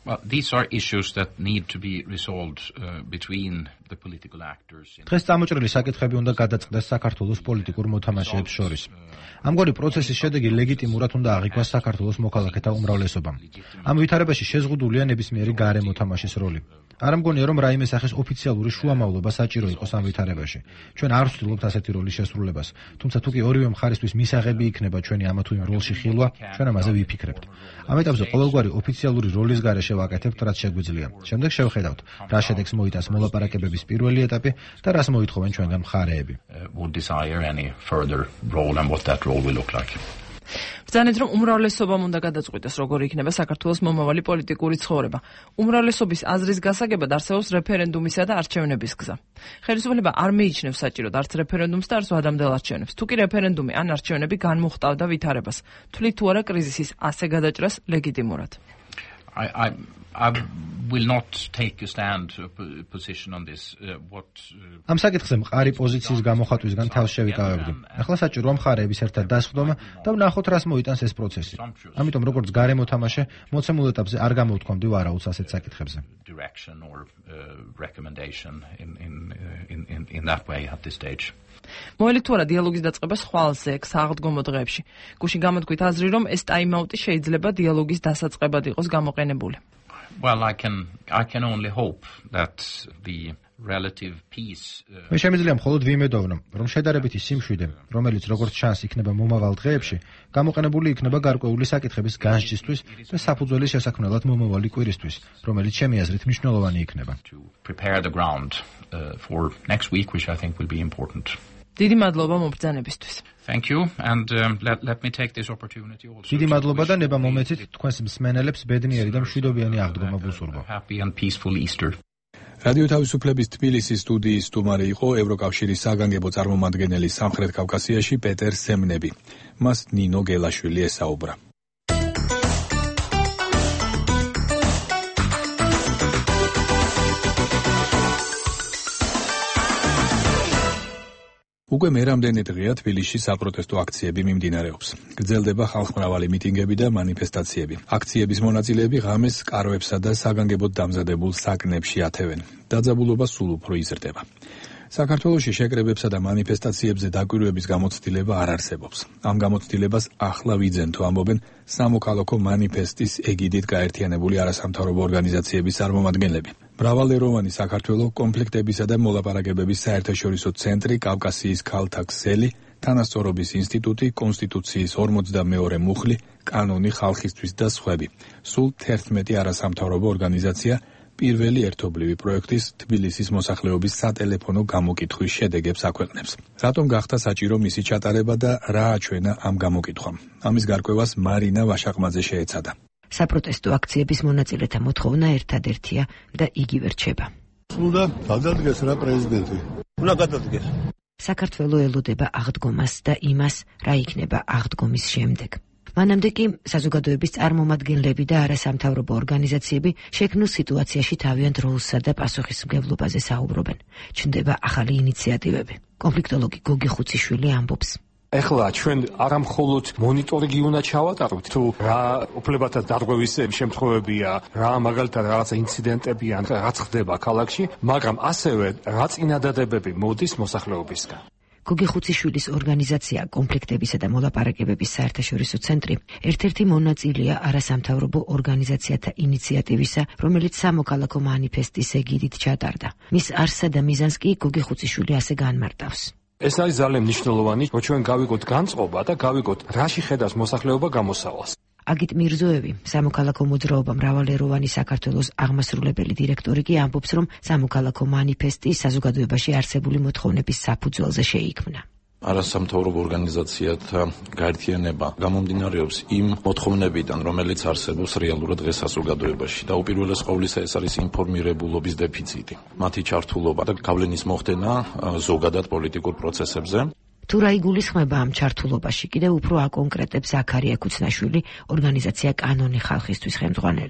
Well, these are issues that need to be resolved uh, between the political actors. დღეს წამოჭრილი საკითხები უნდა გადაწყდეს საქართველოს პოლიტიკურ მოთამაშეებს შორის. ამგვარი პროცესის შედეგი ლეგიტიმურად უნდა აღიქვას საქართველოს მოქალაქეთა უმრავლესობამ. ამ ვითარებაში შეზღუდულია ნებისმიერი გარე მოთამაშის როლი. არ მგონია რომ რაიმე სახის ოფიციალური შუამავლობა საჭირო იყოს ამ ვითარებაში. ჩვენ არ ვცდილობთ ასეთი როლის შესრულებას, თუმცა თუ კი ორივე მხარისთვის მისაღები იქნება ჩვენი ამა თუ იმ როლში ხილვა, ჩვენ ამაზე ვიფიქრებთ. ამ ეტაპზე ყოველგვარი ოფიციალური როლის გარეშე ვაკეთებთ, რაც შეგვიძლია. შემდეგ შევხედავთ, რა შედეგს მოიტანს მოლაპარაკებების პირველი ეტაპი და რას მოითხოვენ ჩვენგან მხარეები. ბრძანეთ, რომ უმრავლესობამ უნდა გადაწყვიტოს, როგორი იქნება საქართველოს მომავალი პოლიტიკური ცხოვრება. უმრავლესობის აზრის გასაგებად არსებობს რეფერენდუმისა და არჩევნების გზა. ხელისუფლება არ მიიჩნევს საჭიროდ არც რეფერენდუმს და არც ვადამდელ არჩევნებს. თუ კი რეფერენდუმი ან არჩევნები განმუხტავდა ვითარებას, თვლით თუ არა კრიზისის ასე გადაჭრას ლეგიტიმურად? I, I, I will not take a stand a position on this. Uh, what Ამ საკითხზე მყარი პოზიციის გამოხატვისგან თავს შევიკავებდი. ახლა საჭიროა მხარეების ერთად დასხდომა და ვნახოთ, რას მოიტანს ეს პროცესი. ამიტომ როგორც გარე მოთამაშე, მოცემულ ეტაპზე არ გამოვთქვამდი ვარაუდს ასეთ საკითხებზე. Direction or uh, recommendation in in in in in that way at this stage. მოელით თუ არა დიალოგის დაწყება ხვალზე საღდგომო დღეებში. გუშინ გამოთქვით აზრი, რომ ეს ტაიმაუტი შეიძლება დიალოგის დასაწყებად იყოს გამოყენებული. Well, I can I can only hope that the relative peace მე შემიძლია მხოლოდ ვიმედოვნო, რომ შედარებითი სიმშვიდე, რომელიც როგორც ჩანს იქნება მომავალ დღეებში, გამოყენებული იქნება გარკვეული საკითხების განსჯისთვის და საფუძველი შესაქმნელად მომავალი კვირისთვის, რომელიც ჩემი აზრით მნიშვნელოვანი იქნება. prepare the ground uh, for next week, which I think will be important. დიდი მადლობა მობრძანებისთვის. Thank you and um, let let me take this opportunity also. დიდი მადლობა და ნება მომეცით თქვენს მსმენელებს ბედნიერი და მშვიდობიანი აღდგომა ვუსურვო. Happy and peaceful Easter. რადიო თავისუფლების თბილისის სტუდიის სტუმარი იყო ევროკავშირის საგანგებო წარმომადგენელი სამხრეთ კავკასიაში პეტერ სემნები. მას ნინო გელაშვილი ესაუბრა. უკვე მე რამდენი დღეა თბილისში საპროტესტო აქციები მიმდინარეობს. გრძელდება ხალხმრავალი მიტინგები და მანიფესტაციები. აქციების მონაწილეები ღამეს კარვებსა და საგანგებოდ დამზადებულ საკნებში ათევენ. დაძაბულობა სულ უფრო იზრდება. საქართველოში შეკრებებსა და მანიფესტაციებზე დაკვირვების გამოცდილება არ არსებობს. ამ გამოცდილებას ახლა ვიძენთო, ამბობენ სამოქალაქო მანიფესტის ეგიდით გაერთიანებული არასამთავრობო ორგანიზაციების წარმომადგენლები. მრავალეროვანი საქართველო კონფლიქტებისა და მოლაპარაკებების საერთაშორისო ცენტრი, კავკასიის ქალთა ქსელი, თანასწორობის ინსტიტუტი, კონსტიტუციის ორმოცდამეორე მუხლი, კანონი ხალხისთვის და სხვები. სულ თერთმეტი არასამთავრობო ორგანიზაცია პირველი ერთობლივი პროექტის თბილისის მოსახლეობის სატელეფონო გამოკითხვის შედეგებს აქვეყნებს. რატომ გახდა საჭირო მისი ჩატარება და რა აჩვენა ამ გამოკითხვამ? ამის გარკვევას მარინა ვაშაყმაძე შეეცადა. საპროტესტო აქციების მონაწილეთა მოთხოვნა ერთადერთია და იგივე რჩება. უნდა გადადგეს რა პრეზიდენტი. უნდა გადადგეს. საქართველო ელოდება აღდგომას და იმას, რა იქნება აღდგომის შემდეგ. მანამდე კი საზოგადოების წარმომადგენლები და არასამთავრობო ორგანიზაციები შექმნილ სიტუაციაში თავიანთ როლსა და პასუხისმგებლობაზე საუბრობენ. ჩნდება ახალი ინიციატივები. კონფლიქტოლოგი გოგი ხუციშვილი ამბობს. ეხლა ჩვენ არა მხოლოდ მონიტორინგი უნდა ჩავატაროთ, თუ რა უფლებათა დარღვევის შემთხვევებია, რა მაგალითად რაღაცა ინციდენტებია, რაც ხდება ქალაქში, მაგრამ ასევე რა წინადადებები მოდის მოსახლეობისგან. გოგი ხუციშვილის ორგანიზაცია კონფლიქტებისა და მოლაპარაკებების საერთაშორისო ცენტრი ერთ-ერთი მონაწილეა არასამთავრობო ორგანიზაციათა ინიციატივისა, რომელიც სამოქალაქო მანიფესტის ეგიდით ჩატარდა. მის არსსა და მიზანს კი გოგი ხუციშვილი ასე განმარტავს. ეს არის ძალიან მნიშვნელოვანი, რომ ჩვენ გავიგოთ განწყობა და გავიგოთ, რაში ხედავს მოსახლეობა გამოსავალს. აგიტ მირზოევი, სამოქალაქო მოძრაობა მრავალეროვანი საქართველოს აღმასრულებელი დირექტორი კი ამბობს, რომ სამოქალაქო მანიფესტი საზოგადოებაში არსებული მოთხოვნების საფუძველზე შეიქმნა. არასამთავრობო ორგანიზაციათა გაერთიანება გამომდინარეობს იმ მოთხოვნებიდან, რომელიც არსებობს რეალურად დღეს საზოგადოებაში და უპირველეს ყოვლისა ეს არის ინფორმირებულობის დეფიციტი. მათი ჩართულობა და გავლენის მოხდენა ზოგადად პოლიტიკურ პროცესებზე. თუ რა იგულისხმება ამ ჩართულობაში, კიდევ უფრო აკონკრეტებს ზაქარია ქუცნაშვილი, ორგანიზაცია კანონი ხალხისთვის ხელმძღვანელი.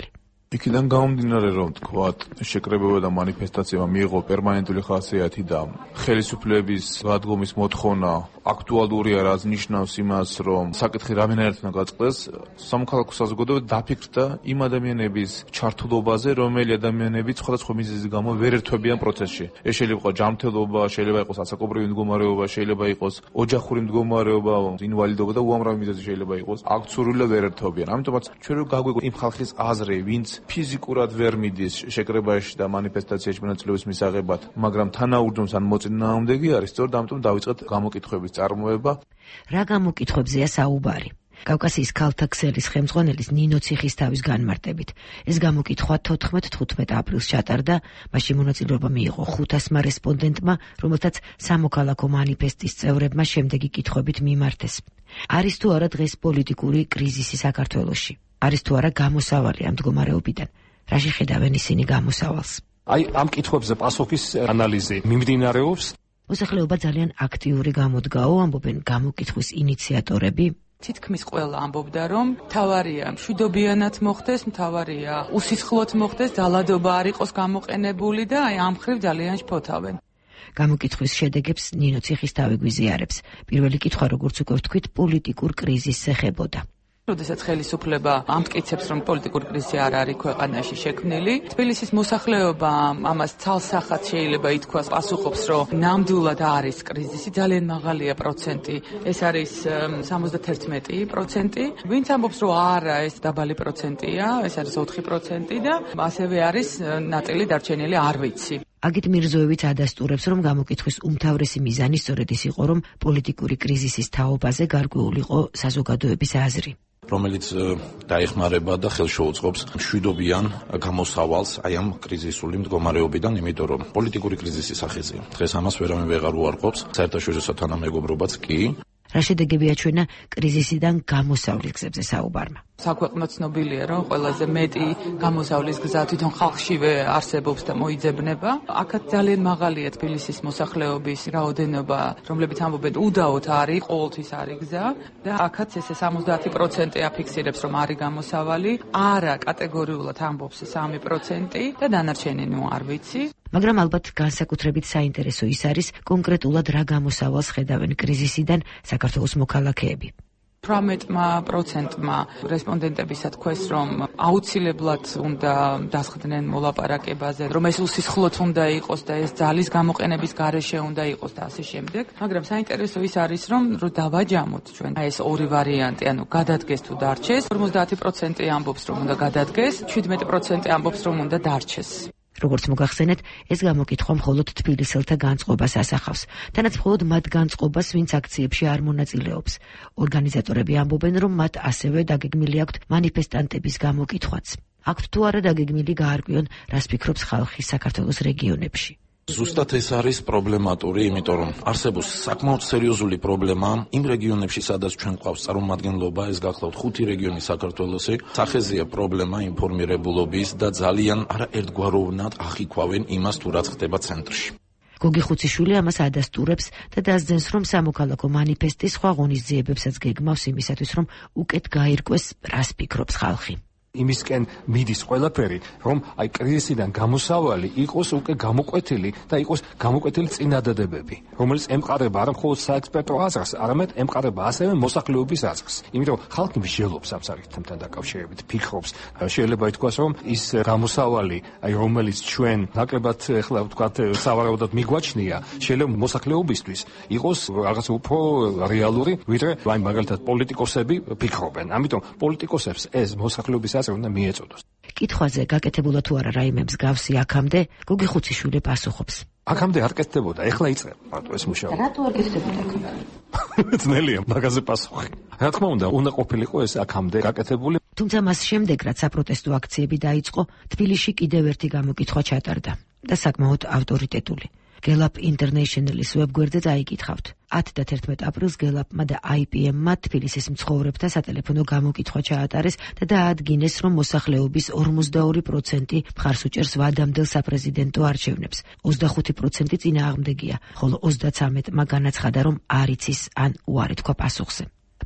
იქიდან გამომდინარე, რომ თქვათ, შეკრებება და მანიფესტაცია მიიღო პერმანენტული ხასიათი და ხელისუფლების გადადგომის მოთხოვნა აქტუალურია, რაც ნიშნავს იმას, რომ საკითხი რამდენად უნდა გაწყდეს, სამოქალაქო საზოგადოება დაფიქრდა იმ ადამიანების ჩართულობაზე, რომელი ადამიანები სხვადასხვა მიზეზის გამო ვერ ერთვებიან პროცესში. ეს შეიძლება იყოს ჯანმრთელობა, შეიძლება იყოს ასაკობრივი მდგომარეობა, შეიძლება იყოს ოჯახური მდგომარეობა, ინვალიდობა და უამრავი მიზეზი შეიძლება იყოს. აქ ცურვილა ვერ ერთვებიან. ამიტომაც ჩვენ რო გაგვიგო იმ ხალხის აზრი, ვინც ფიზიკურად ვერ მიდის შეკრებაში და მანიფესტაციაში მონაწილეობის მისაღებად, მაგრამ თანაუგრძნობს ან მოწინააღმდეგე არის, სწორედ ამიტომ დავიწყეთ გამოკითხვების წარმოება. რა გამოკითხვებზეა საუბარი? კავკასიის ქალთა ქსელის ხელმძღვანელის ნინო ციხისთავის განმარტებით, ეს გამოკითხვა თოთხმეტ-თხუთმეტ აპრილს ჩატარდა, მასში მონაწილეობა მიიღო ხუთასმა რესპონდენტმა, რომელთაც სამოქალაქო მანიფესტის წევრებმა შემდეგი კითხვებით მიმართეს. არის თუ არა დღეს პოლიტიკური კრიზისი საქართველოში? არის თუ არა გამოსავალი ამ მდგომარეობიდან? რა შეხედავენ ისინი გამოსავალს? აი, ამ კითხვებზე პასუხის ანალიზი მიმდინარეობს. მოსახლეობა ძალიან აქტიური გამოდგაო, ამბობენ გამოკითხვის ინიციატორები. თითქმის ყველა ამბობდა, რომ მთავარია მშვიდობიანად მოხდეს, მთავარია უსისხლოდ მოხდეს, ძალადობა არ იყოს გამოყენებული და აი ამ ხრივ ძალიან შფოთავენ. გამოკითხვის შედეგებს ნინო ციხისთავი გვიზიარებს. პირველი კითხვა, როგორც უკვე ვთქვით, პოლიტიკურ კრიზისს ეხებოდა. როდესაც ხელისუფლება ამტკიცებს, რომ პოლიტიკური კრიზისი არ არის ქვეყანაში შექმნილი, თბილისის მოსახლეობა ამას ცალსახად შეიძლება ითქვას, პასუხობს, რომ ნამდვილად არის კრიზისი, ძალიან მაღალია პროცენტი, ეს არის სამოცდაერთმეტი პროცენტი. ვინც ამბობს, რომ არა, ეს დაბალი პროცენტია, ეს არის ოთხი პროცენტი და ასევე არის ნაწილი დარჩენილი არ ვიცი. აგით მირზოევიც ადასტურებს, რომ გამოკითხვის უმთავრესი მიზანი სწორედ ის იყო, რომ პოლიტიკური კრიზისის თაობაზე გარკვეულიყო საზოგადოების აზრი. რომელიც დაეხმარება და ხელშეუწყობს მშვიდობიან გამოსავალს აი ამ კრიზისული მდგომარეობიდან, იმიტომ რომ პოლიტიკური კრიზისის სახეზეა. დღეს ამას ვერავინ ვეღარ უარყოფს, საერთაშორისო თანამეგობრობაც კი. რა შედეგები აჩვენა კრიზისიდან გამოსავლის გზებზე საუბარმა? საქვეყნო ცნობილია, რომ ყველაზე მეტი გამოსავლის გზა თვითონ ხალხშივე არსებობს და მოიძებნება. აქაც ძალიან მაღალია თბილისის მოსახლეობის რაოდენობა, რომლებიც ამბობენ უდაოდ არის, ყოველთვის არის გზა და აქაც ესე სამოცდაათი პროცენტი აფიქსირებს, რომ არის გამოსავალი, არა კატეგორიულად ამბობს სამი პროცენტი და დანარჩენი ნუ არ ვიცი. მაგრამ ალბათ განსაკუთრებით საინტერესო ის არის კონკრეტულად რა გამოსავალს ხედავენ კრიზისიდან საქართველოს მოქალაქეები. თვრამეტმა პროცენტმა რესპონდენტებისა თქვეს, რომ აუცილებლად უნდა დასხდნენ მოლაპარაკებაზე, რომ ეს უსისხლოდ უნდა იყოს და ეს ძალის გამოყენების გარეშე უნდა იყოს და ასე შემდეგ. მაგრამ საინტერესო ის არის, რომ რო დავაჯამოთ ჩვენ ეს ორი ვარიანტი, ანუ გადადგეს თუ დარჩეს, ორმოცდაათი პროცენტი ამბობს, რომ უნდა გადადგეს, შვიდმეტი პროცენტი ამბობს, რომ უნდა დარჩეს. როგორც მოგახსენეთ, ეს გამოკითხვა მხოლოდ თბილისელთა განწყობას ასახავს. თანაც მხოლოდ მათ განწყობას, ვინც აქციებში არ მონაწილეობს. ორგანიზატორები ამბობენ, რომ მათ ასევე დაგეგმილი აქვთ მანიფესტანტების გამოკითხვაც. აქვთ თუ არა დაგეგმილი გაარკვიონ, რას ფიქრობს ხალხი საქართველოს რეგიონებში. ზუსტად ეს არის პრობლემატური, იმიტომ რომ არსებობს საკმაოდ სერიოზული პრობლემა იმ რეგიონებში, სადაც ჩვენ გვყავს წარმომადგენლობა, ეს გახლავთ ხუთი რეგიონი საქართველოსი. სახეზეა პრობლემა ინფორმირებულობის და ძალიან არაერთგვაროვნად ახიქვავენ იმას, თუ რაც ხდება ცენტრში. გოგი ხუციშვილი ამას ადასტურებს და დასძენს, რომ სამოქალაქო მანიფესტი სხვა ღონისძიებებსაც გეგმავს იმისათვის, რომ უკეთ გაირკვეს, რას ფიქრობს ხალხი. იმისკენ მიდის ყველაფერი, რომ აი კრიზისიდან გამოსავალი იყოს უკვე გამოკვეთილი და იყოს გამოკვეთილი წინადადებები, რომელიც ემყარება არა მხოლოდ საექსპერტო აზრს, არამედ ემყარება ასევე მოსახლეობის აზრს. იმიტომ რომ ხალხი მსჯელობს ამ საკითხთან დაკავშირებით, ფიქრობს, შეიძლება ითქვას, რომ ის გამოსავალი, აი რომელიც ჩვენ ნაკლებად ახლა ვთქვათ, სავარაუდოდ მიგვაჩნია, შეიძლება მოსახლეობისთვის იყოს რაღაც უფრო რეალური, ვიდრე აი მაგალითად პოლიტიკოსები ფიქრობენ. ამიტომ პოლიტიკოსებს ეს მოსახლეობის უნდა მიეწოდოს. კითხვაზე გაკეთებულა თუ არა რაიმე მსგავსი აქამდე, გოგი ხუციშვილი პასუხობს. აქამდე არ კეთდებოდა, ეხლა იწყება მარტო ეს მუშაობა. რატო არ კეთდებოდა აქამდე? ძნელია მაგაზე პასუხი. რა თქმა უნდა, უნდა ყოფილიყო ეს აქამდე გაკეთებული. თუმცა მას შემდეგ, რაც საპროტესტო აქციები დაიწყო, თბილისში კიდევ ერთი გამოკითხვა ჩატარდა და საკმაოდ ავტორიტეტული. გელაპ ინტერნეიშნალის ვებგვერდზე წაიკითხავთ. ათი და თერთმეტი აპრილს გელაპმა და აი პი ემმა თბილისის მცხოვრებთა სატელეფონო გამოკითხვა ჩაატარეს და დაადგინეს, რომ მოსახლეობის ორმოცდაორი პროცენტი მხარს უჭერს ვადამდელ საპრეზიდენტო არჩევნებს. ოცდახუთი პროცენტი წინააღმდეგია, ხოლო ოცდაცამეტმა განაცხადა, რომ არ იცის ან უარი თქვა პასუხზე.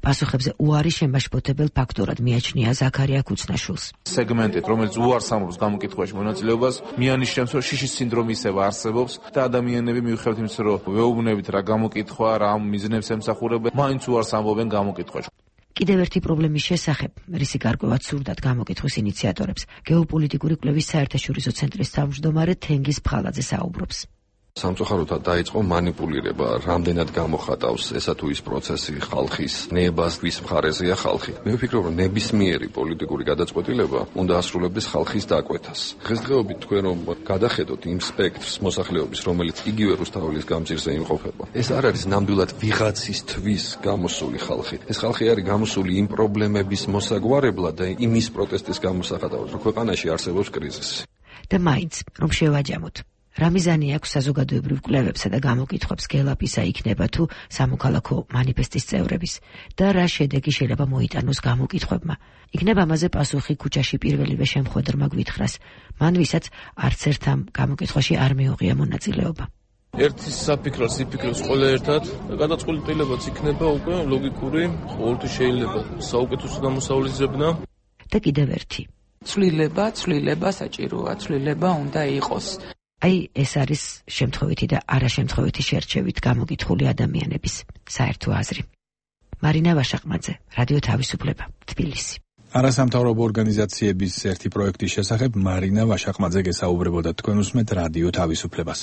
პასუხებზე უარი შემაშფოთებელ ფაქტორად მიაჩნია ზაქარია კუცნაშვილს. სეგმენტით, რომელიც უარს ამბობს გამოკითხვაში მონაწილეობას, მიანიშნებს, რომ შიშის სინდრომი ისევ არსებობს და ადამიანები მიუხედავად იმისა, რომ ვეუბნებით რა გამოკითხვა, რა მიზნებს ემსახურებენ, მაინც უარს ამბობენ გამოკითხვაში. კიდევ ერთი პრობლემის შესახებ, რისი გარკვევაც სურდათ გამოკითხვის ინიციატორებს, გეოპოლიტიკური კვლევის საერთაშორისო ცენტრის თავმჯდომარე თენგიზ ფხალაძე საუბრობს. სამწუხაროდ დაიწყო манипулირება, რამდენად გამოხატავს ესა თუ ის პროცესი ხალხის ნებას, ვის მხარეზეა ხალხი. მე ვფიქრობ, რომ ნებისმიერი პოლიტიკური გადაწყვეტილება უნდა ასრულებდეს ხალხის დაკვეთას. დღესდღეობით თქვენ რომ გადახედოთ იმ სპექტრს მოსახლეობის, რომელიც იგივე რუსთაველის გამზირზე იმყოფება. ეს არ არის ნამდვილად ვიღაცის თვის გამოსული ხალხი. ეს ხალხი არის გამოსული იმ პრობლემების მოსაგვარებლად და იმის პროტესტის გამოსახატავად, რომ ქვეყანაში არსებობს კრიზისი. და მაინც რომ შევაჯამოთ. რა მიზანი აქვს საზოგადოებრივ კვლევებსა და გამოკითხვებს გელაპისა იქნება თუ სამოქალაქო მანიფესტის წევრების და რა შედეგი შეიძლება მოიტანოს გამოკითხვებმა. იქნება ამაზე პასუხი ქუჩაში პირველივე შემხვედრმა გვითხრას, მან ვისაც არც ერთ ამ გამოკითხვაში არ მიუღია მონაწილეობა. ერთის საფიქროს იფიქროს ყველა ერთად, გადაწყვეტილებაც იქნება უკვე ლოგიკური, ყოველთვის შეიძლება საუკეთესო გამოსავლისებნა. და კიდევ ერთი. ცვლილება, ცვლილება საჭიროა, ცვლილება უნდა იყოს. აი ეს არის შემთხვევითი და არაშემთხვევითი შერჩევით გამოგითხული ადამიანების საერთო აზრი. მარინა ვაშაყმაძე, რადიო თავისუფლება, თბილისი. არასამთავრობო ორგანიზაციების ერთი პროექტის შესახებ მარინა ვაშაყმაძე გესაუბრებოდა, თქვენ უსმენთ რადიო თავისუფლებას.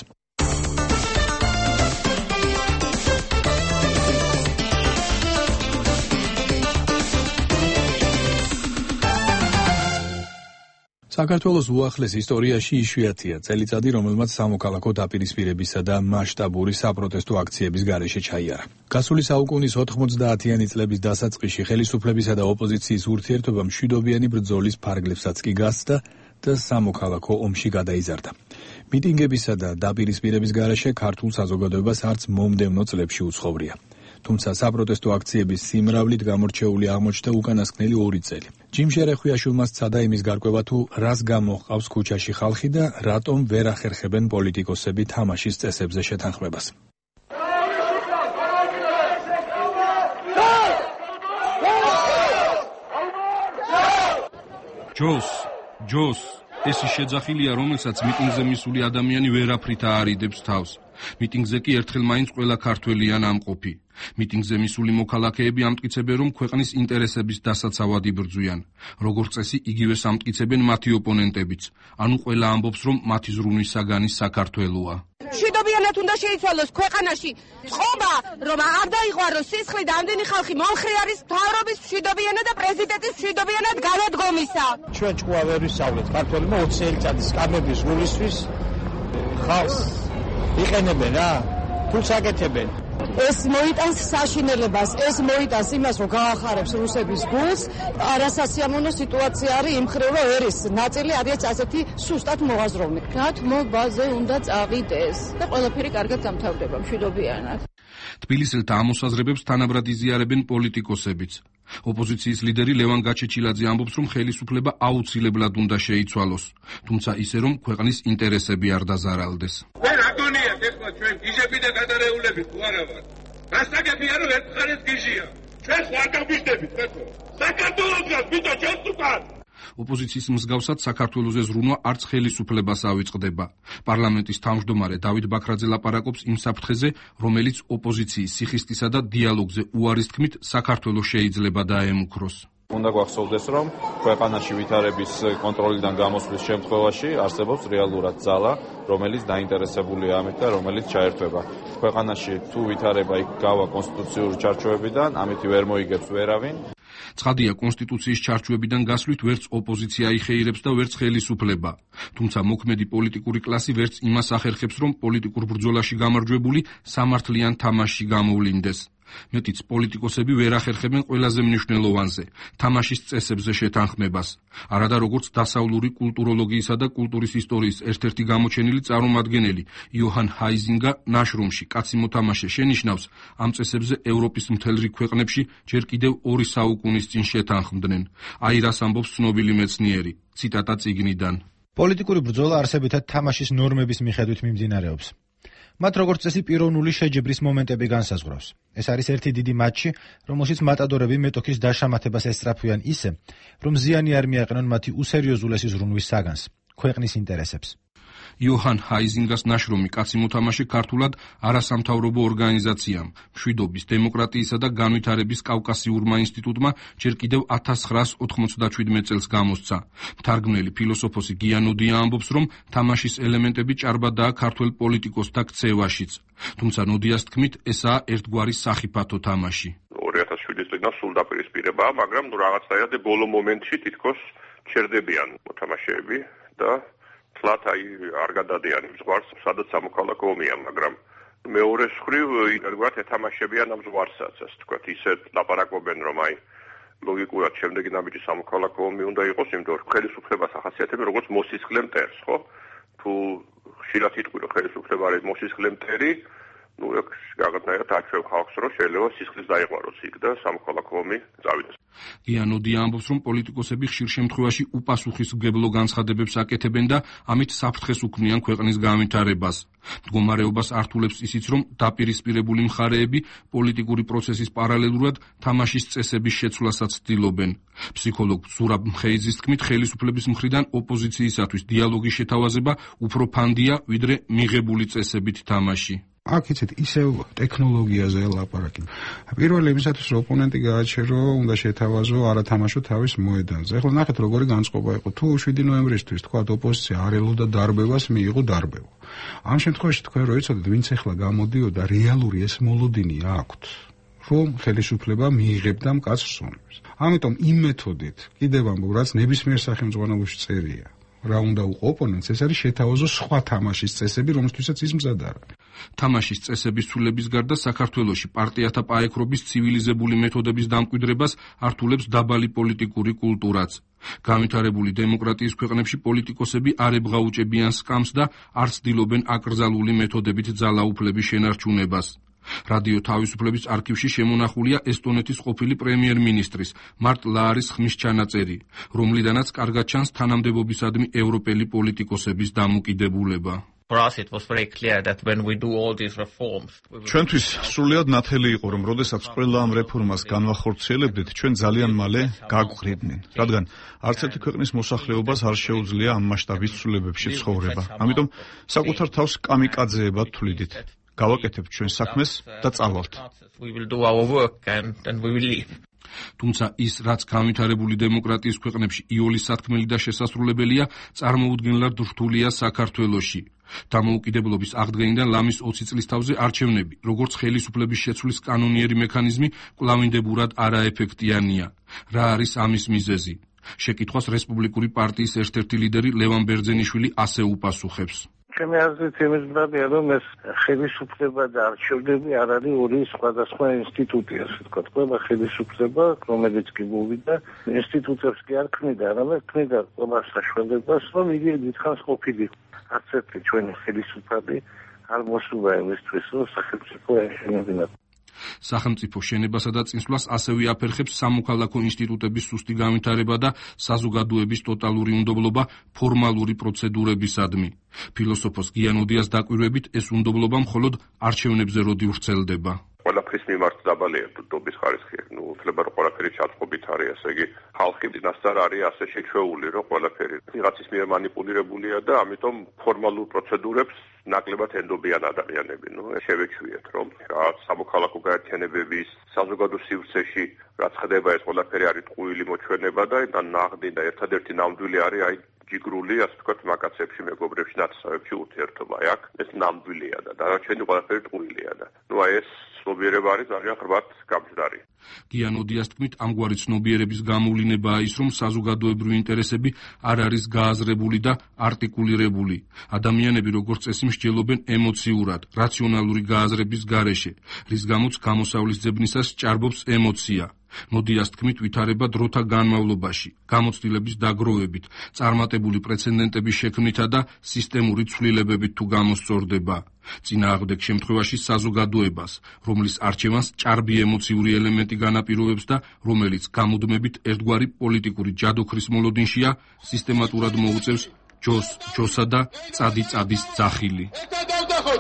საქართველოს უახლეს ისტორიაში იშვიათია წელიწადი, რომელმაც სამოქალაქო დაპირისპირებისა და მასშტაბური საპროტესტო აქციების გარეშე ჩაიარა. გასული საუკუნის ოთხმოცდაათიანი წლების დასაწყისში ხელისუფლებისა და ოპოზიციის ურთიერთობა მშვიდობიანი ბრძოლის ფარგლებსაც კი გასცდა და სამოქალაქო ომში გადაიზარდა. მიტინგებისა და დაპირისპირების გარეშე ქართულ საზოგადოებას არც მომდევნო წლებში უცხოვრია. თუმცა საპროტესტო აქციების სიმრავლით გამორჩეული აღმოჩნდა უკანასკნელი ორი წელი. ჯიმ შერეხვიაშვილმა სცადა იმის გარკვევა თუ რას გამოჰყავს ქუჩაში ხალხი და რატომ ვერ ახერხებენ პოლიტიკოსები თამაშის წესებზე შეთანხმებას. ჯოს, ჯოს, ეს ის შეძახილია, რომელსაც მიტინგზე მისული ადამიანი ვერაფრით აარიდებს თავს. მიტინგზე კი ერთხელ მაინც ყველა ქართველიან ამყოფი. მიტინგზე მისული მოქალაქეები ამტკიცებენ, რომ ქვეყნის ინტერესების დასაცავად იბრძვიან. როგორც წესი, იგივე ამტკიცებენ მათი ოპონენტებიც. ანუ ყველა ამბობს, რომ მათი ზრუნვის საგანი საქართველოა. მშვიდობიანად უნდა შეიცვალოს ქვეყანაში წყობა, რომ არ დაიღვაროს სისხლი და ამდენი ხალხი მომხრე არის მთავრობის მშვიდობიანად და პრეზიდენტის მშვიდობიანად განადგომისა. ჩვენ ჭკუა ვერ ვისწავლეთ ქართველებმა ოცი წელიწადის სკამების გულისთვის ხალხს იყენებენ რა, თულს აკეთებენ. ეს მოიტანს საშინელებას, ეს მოიტანს იმას, რომ გაახარებს რუსების გულს. არასასიამოვნო სიტუაცია არის იმ მხრივ, რომ ერის ნაწილი არის ასეთი სუსტად მოაზროვნე. გათმობაზე უნდა წავიდეს და ყველაფერი კარგად დამთავრდება მშვიდობიანად. თბილისელთა ამოსაზრებებს თანაბრად იზიარებენ პოლიტიკოსებიც. ოპოზიციის ლიდერი ლევან გაჩეჩილაძე ამბობს, რომ ხელისუფლება აუცილებლად უნდა შეიცვალოს, თუმცა ისე, რომ ქვეყნის ინტერესები არ დაზარალდეს. ვერ აგონიათ ეხლა ჩვენ გიჟები და გადარეულები თუ არა ვარ. გასაგებია, რომ ერთ მხარეს გიჟია. ჩვენ ხო არ გავგიჟდებით, ხო? საქართველოსგან ვიტო ჩვენს უკან. ოპოზიციის მსგავსად საქართველოზე ზრუნვა არც ხელისუფლებას ავიწყდება. პარლამენტის თავმჯდომარე დავით ბაქრაძე ლაპარაკობს იმ საფრთხეზე, რომელიც ოპოზიციის სიხისტისა და დიალოგზე უარის თქმით საქართველოს შეიძლება დაემუქროს. უნდა გვახსოვდეს, რომ ქვეყანაში ვითარების კონტროლიდან გამოსვლის შემთხვევაში არსებობს რეალურად ძალა, რომელიც დაინტერესებულია ამით და რომელიც ჩაერთვება. ქვეყანაში თუ ვითარება იქ გავა კონსტიტუციური ჩარჩოებიდან, ამით ვერ მოიგებს ვერავინ. ცხადია, კონსტიტუციის ჩარჩოებიდან გასვლით ვერც ოპოზიცია იხეირებს და ვერც ხელისუფლება. თუმცა მოქმედი პოლიტიკური კლასი ვერც იმას ახერხებს, რომ პოლიტიკურ ბრძოლაში გამარჯვებული სამართლიან თამაშში გამოვლინდეს. მეტიც პოლიტიკოსები ვერ ახერხებენ ყველაზე მნიშვნელოვანზე, თამაშის წესებზე შეთანხმებას. არადა როგორც დასავლური კულტუროლოგიისა და კულტურის ისტორიის ერთ-ერთი გამოჩენილი წარმომადგენელი იოჰან ჰაიზინგა ნაშრომში კაცი მოთამაშე შენიშნავს, ამ წესებზე ევროპის მთელ რიგ ქვეყნებში ჯერ კიდევ ორი საუკუნის წინ შეთანხმდნენ. აი რას ამბობს ცნობილი მეცნიერი. ციტატა წიგნიდან. პოლიტიკური ბრძოლა არსებითად თამაშის ნორმების მიხედვით მიმდინარეობს. მათ როგორც წესი პიროვნული შეჯიბრის მომენტები განსაზღვრავს. ეს არის ერთი დიდი მატჩი, რომელშიც მატადორები მეტოქის დაშამათებას ესწრაფვიან ისე, რომ ზიანი არ მიაყენონ მათი უსერიოზულესი ზრუნვის საგანს, ქვეყნის ინტერესებს. იოჰან ჰაიზინგას ნაშრომი კაცი მოთამაშე ქართულად არასამთავრობო ორგანიზაციამ, მშვიდობის, დემოკრატიისა და განვითარების კავკასიურმა ინსტიტუტმა ჯერ კიდევ ათას ცხრაას ოთხმოცდაჩვიდმეტ წელს გამოსცა. მთარგმნელი ფილოსოფოსი გიანოდია ამბობს, რომ თამაშის ელემენტები ჭარბადაა ქართველ პოლიტიკოსთა ქცევაშიც. თუმცა ნოდიას თქმით, ესაა ერთგვარი სახიფათო თამაში. ორი ათას შვიდი წლიდან სულ დაპირისპირებაა, მაგრამ ნუ რაღაცნაირად ბოლო მომენტში თითქოს ჩერდებიან მოთამაშეები და თლათ აი არ გადადიან იმ ზღვარს, სადაც სამოქალაქო ომია, მაგრამ მეორე მხრივ ერთგვარად ეთამაშებიან ამ ზღვარსაც, ასე თქვათ, ისე ლაპარაკობენ, რომ აი ლოგიკურად შემდეგი ნაბიჯი სამოქალაქო ომი უნდა იყოს, იმიტომ რომ ხელისუფლებას ახასიათებენ როგორც მოსისხლე მტერს, ხო? თუ ხშირად იტყვი რომ ხელისუფლება არის მოსისხლე მტერი, ну, ეგ რაღაცნაირად აჩვევ ხალხს, რომ შეიძლება სისხლის დაიყვაროს იქ და სამოქალაქო ომი წავიდეს. გიანოდია ამბობს, რომ პოლიტიკოსები ხშირ შემთხვევაში უპასუხისმგებლო განცხადებებს აკეთებენ და ამით საფრთხეს უქმნიან ქვეყნის განვითარებას. მდგომარეობას ართულებს ისიც, რომ დაპირისპირებული მხარეები პოლიტიკური პროცესის პარალელურად თამაშის წესების შეცვლასაც ცდილობენ. ფსიქოლოგ ზურაბ მხეიძის თქმით, ხელისუფლების მხრიდან ოპოზიციისათვის დიალოგის შეთავაზება უფრო ფანდია, ვიდრე მიღებული წესებით თამაში. აქ იცით ისევ ტექნოლოგიაზე ლაპარაკი. პირველი იმისათვის რომ ოპონენტი გააჩერო, უნდა შეთავაზო არათამაშო თავის მოედანზე. ეხლა ნახეთ როგორი განწყობა იყო. თუ შვიდი ნოემბრისთვის თქვა ოპოზიცია არ ელოდა დარბევას, მიიღო დარბევა. ამ შემთხვევაში თქვენ რო იცოდეთ, ვინც ეხლა გამოდიოდა, რეალური ეს მოლოდინი აქვთ, რომ ხელისუფლება მიიღებდა მკაცრ სუნებს. ამიტომ იმ მეთოდით, კიდევ ამბობ, რაც ნებისმიერ სახელმწიფოში წერია, რა უნდა უყო ოპონენტს, ეს არის შეთავაზო სხვა თამაშის წესები, რომელთვისაც ის მზად არ არის. თამაშის წესების ცვლილების გარდა საქართველოში პარტიათა პაექრობის ცივილიზებული მეთოდების დამკვიდრებას ართულებს დაბალი პოლიტიკური კულტურაც. განვითარებული დემოკრატიის ქვეყნებში პოლიტიკოსები არ ებღაუჭებიან სკამს და არ ცდილობენ აკრძალული მეთოდებით ძალაუფლების შენარჩუნებას. რადიო თავისუფლების არქივში შემონახულია ესტონეთის ყოფილი პრემიერ-მინისტრის მარტ ლაარის ხმის ჩანაწერი, რომლიდანაც კარგად ჩანს თანამდებობისადმი ევროპელი პოლიტიკოსების დამოკიდებულება. ჩვენთვის სრულიად ნათელი იყო, რომ როდესაც ყველა ამ რეფორმას განვახორციელებდით, ჩვენ ძალიან მალე გაგვყრიდნენ, რადგან არც ერთი ქვეყნის მოსახლეობას არ შეუძლია ამ მასშტაბის ცვლილებებში ცხოვრება. ამიტომ საკუთარ თავს კამიკაძეებად თვლიდით. გავაკეთებთ ჩვენ საქმეს და წავალთ. თუმცა ის, რაც განვითარებული დემოკრატიის ქვეყნებში იოლის სათქმელი და შესასრულებელია, წარმოუდგენლად რთულია საქართველოში. დამოუკიდებლობის აღდგენიდან ლამის ოცი წლის თავზე არჩევნები, როგორც ხელისუფლების შეცვლის კანონიერი მექანიზმი, კვლავინდებურად არაეფექტიანია. რა არის ამის მიზეზი? შეკითხვას რესპუბლიკური პარტიის ერთ-ერთი ლიდერი ლევან ბერძენიშვილი ასე უპასუხებს. ჩემი აზრით იმის მხრია, რომ ეს ხელისუფლება და არჩევნები არ არის ორი სხვადასხვა ინსტიტუტი, ასე ვთქვათ. ყველა ხელისუფლება, რომელიც კი მოვიდა, ინსტიტუტებს კი არ ქმნიდა, არამედ ქმნიდა ყველა საშუალებას, რომ იგი დიდხანს ყოფილიყო. არც ერთი ჩვენი ხელისუფლება არ მოსულა იმისთვის, რომ სახელმწიფო ეშინებინა. სახელმწიფო შენებასა და წინსვლას ასევე აფერხებს სამოქალაქო ინსტიტუტების სუსტი განვითარება და საზოგადოების ტოტალური უნდობლობა ფორმალური პროცედურებისადმი. ფილოსოფოს გიანოდიას დაკვირვებით, ეს უნდობლობა მხოლოდ არჩევნებზე როდი ვრცელდება. ყველაფრის მიმართ დაბალია დობის ხარისხი. ნუ უთლება რომ ყველაფერი ჩაწყობით არის, ასე იგი ხალხი წინასწარ არის ასე შეჩვეული, რომ ყველაფერი ვიღაცის მიერ манипуლირებულია და ამიტომ ფორმალურ პროცედურებს ნაკლებად ენდობიან ადამიანები. ნუ შევეჩვიეთ, რომ რაღაც სამოქალაქო გაერთიანებების საზოგადო სივრცეში რაც ხდება, ეს ყველაფერი არის ტყუილი მოჩვენება და ნაღდი და ერთადერთი ნამდვილი არის აი ჯიგრული, ასე ვთქვათ, მაკაცებში, მეგობრებში, ნათესავებში ურთიერთობა. აი აქ ეს ნამდვილია და დანარჩენი ყველაფერი ტყუილია და ნუ აი ეს ცნობიერება არის ძალიან ხრბად გამჯდარი. გიანოდიას თქმით, ამგვარი ცნობიერების გამოვლინებაა ის, რომ საზოგადოებრივი ინტერესები არ არის გააზრებული და არტიკულირებული. ადამიანები როგორც წესი მსჯელობენ ემოციურად, რაციონალური გააზრების გარეშე, რის გამოც გამოსავლის ძებნისას ჭარბობს ემოცია. ნოდიას თქმით, ვითარება დროთა განმავლობაში, გამოცდილების დაგროვებით, წარმატებული პრეცედენტების შექმნითა და სისტემური ცვლილებებით თუ გამოსწორდება. წინააღმდეგ შემთხვევაში საზოგადოებას, რომლის არჩევანს ჭარბი ემოციური ელემენტი განაპირობებს და რომელიც გამუდმებით ერთგვარი პოლიტიკური ჯადოქრის მოლოდინშია, სისტემატურად მოუწევს ჯოს ჯოსა და წადი წადის ძახილი.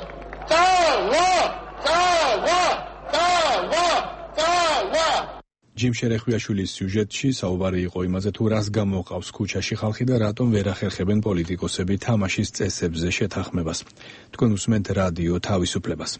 დავა დავა დავა დავა ჯიმ შერეხვიაშვილის სიუჟეტში საუბარი იყო იმაზე, თუ რას გამოყავს ქუჩაში ხალხი და რატომ ვერ ახერხებენ პოლიტიკოსები თამაშის წესებზე შეთანხმებას. თქვენ უსმენთ რადიო თავისუფლებას.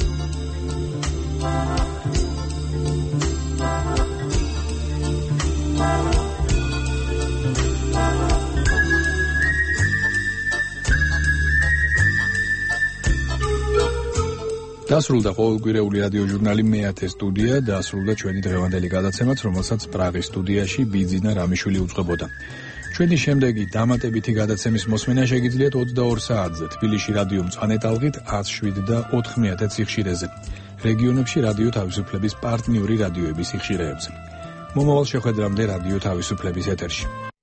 დასრულდა ყოველკვირეული რადიო ჟურნალი მეათე სტუდია, დასრულდა ჩვენი დღევანდელი გადაცემაც, რომელსაც პრაღის სტუდიაში ბიძინა რამიშვილი უწყებოდა. ჩვენი შემდეგი დამატებითი გადაცემის მოსმენა შეგიძლიათ ოცდაორ საათზე თბილისში რადიო მწვანე ტალღით ათს შვიდ და ოთხ მეათე სიხშირეზე. რეგიონებში რადიო თავისუფლების პარტნიორი რადიოების სიხშირეებზე. მომავალ შეხვედრამდე რადიო თავისუფლების ეთერში.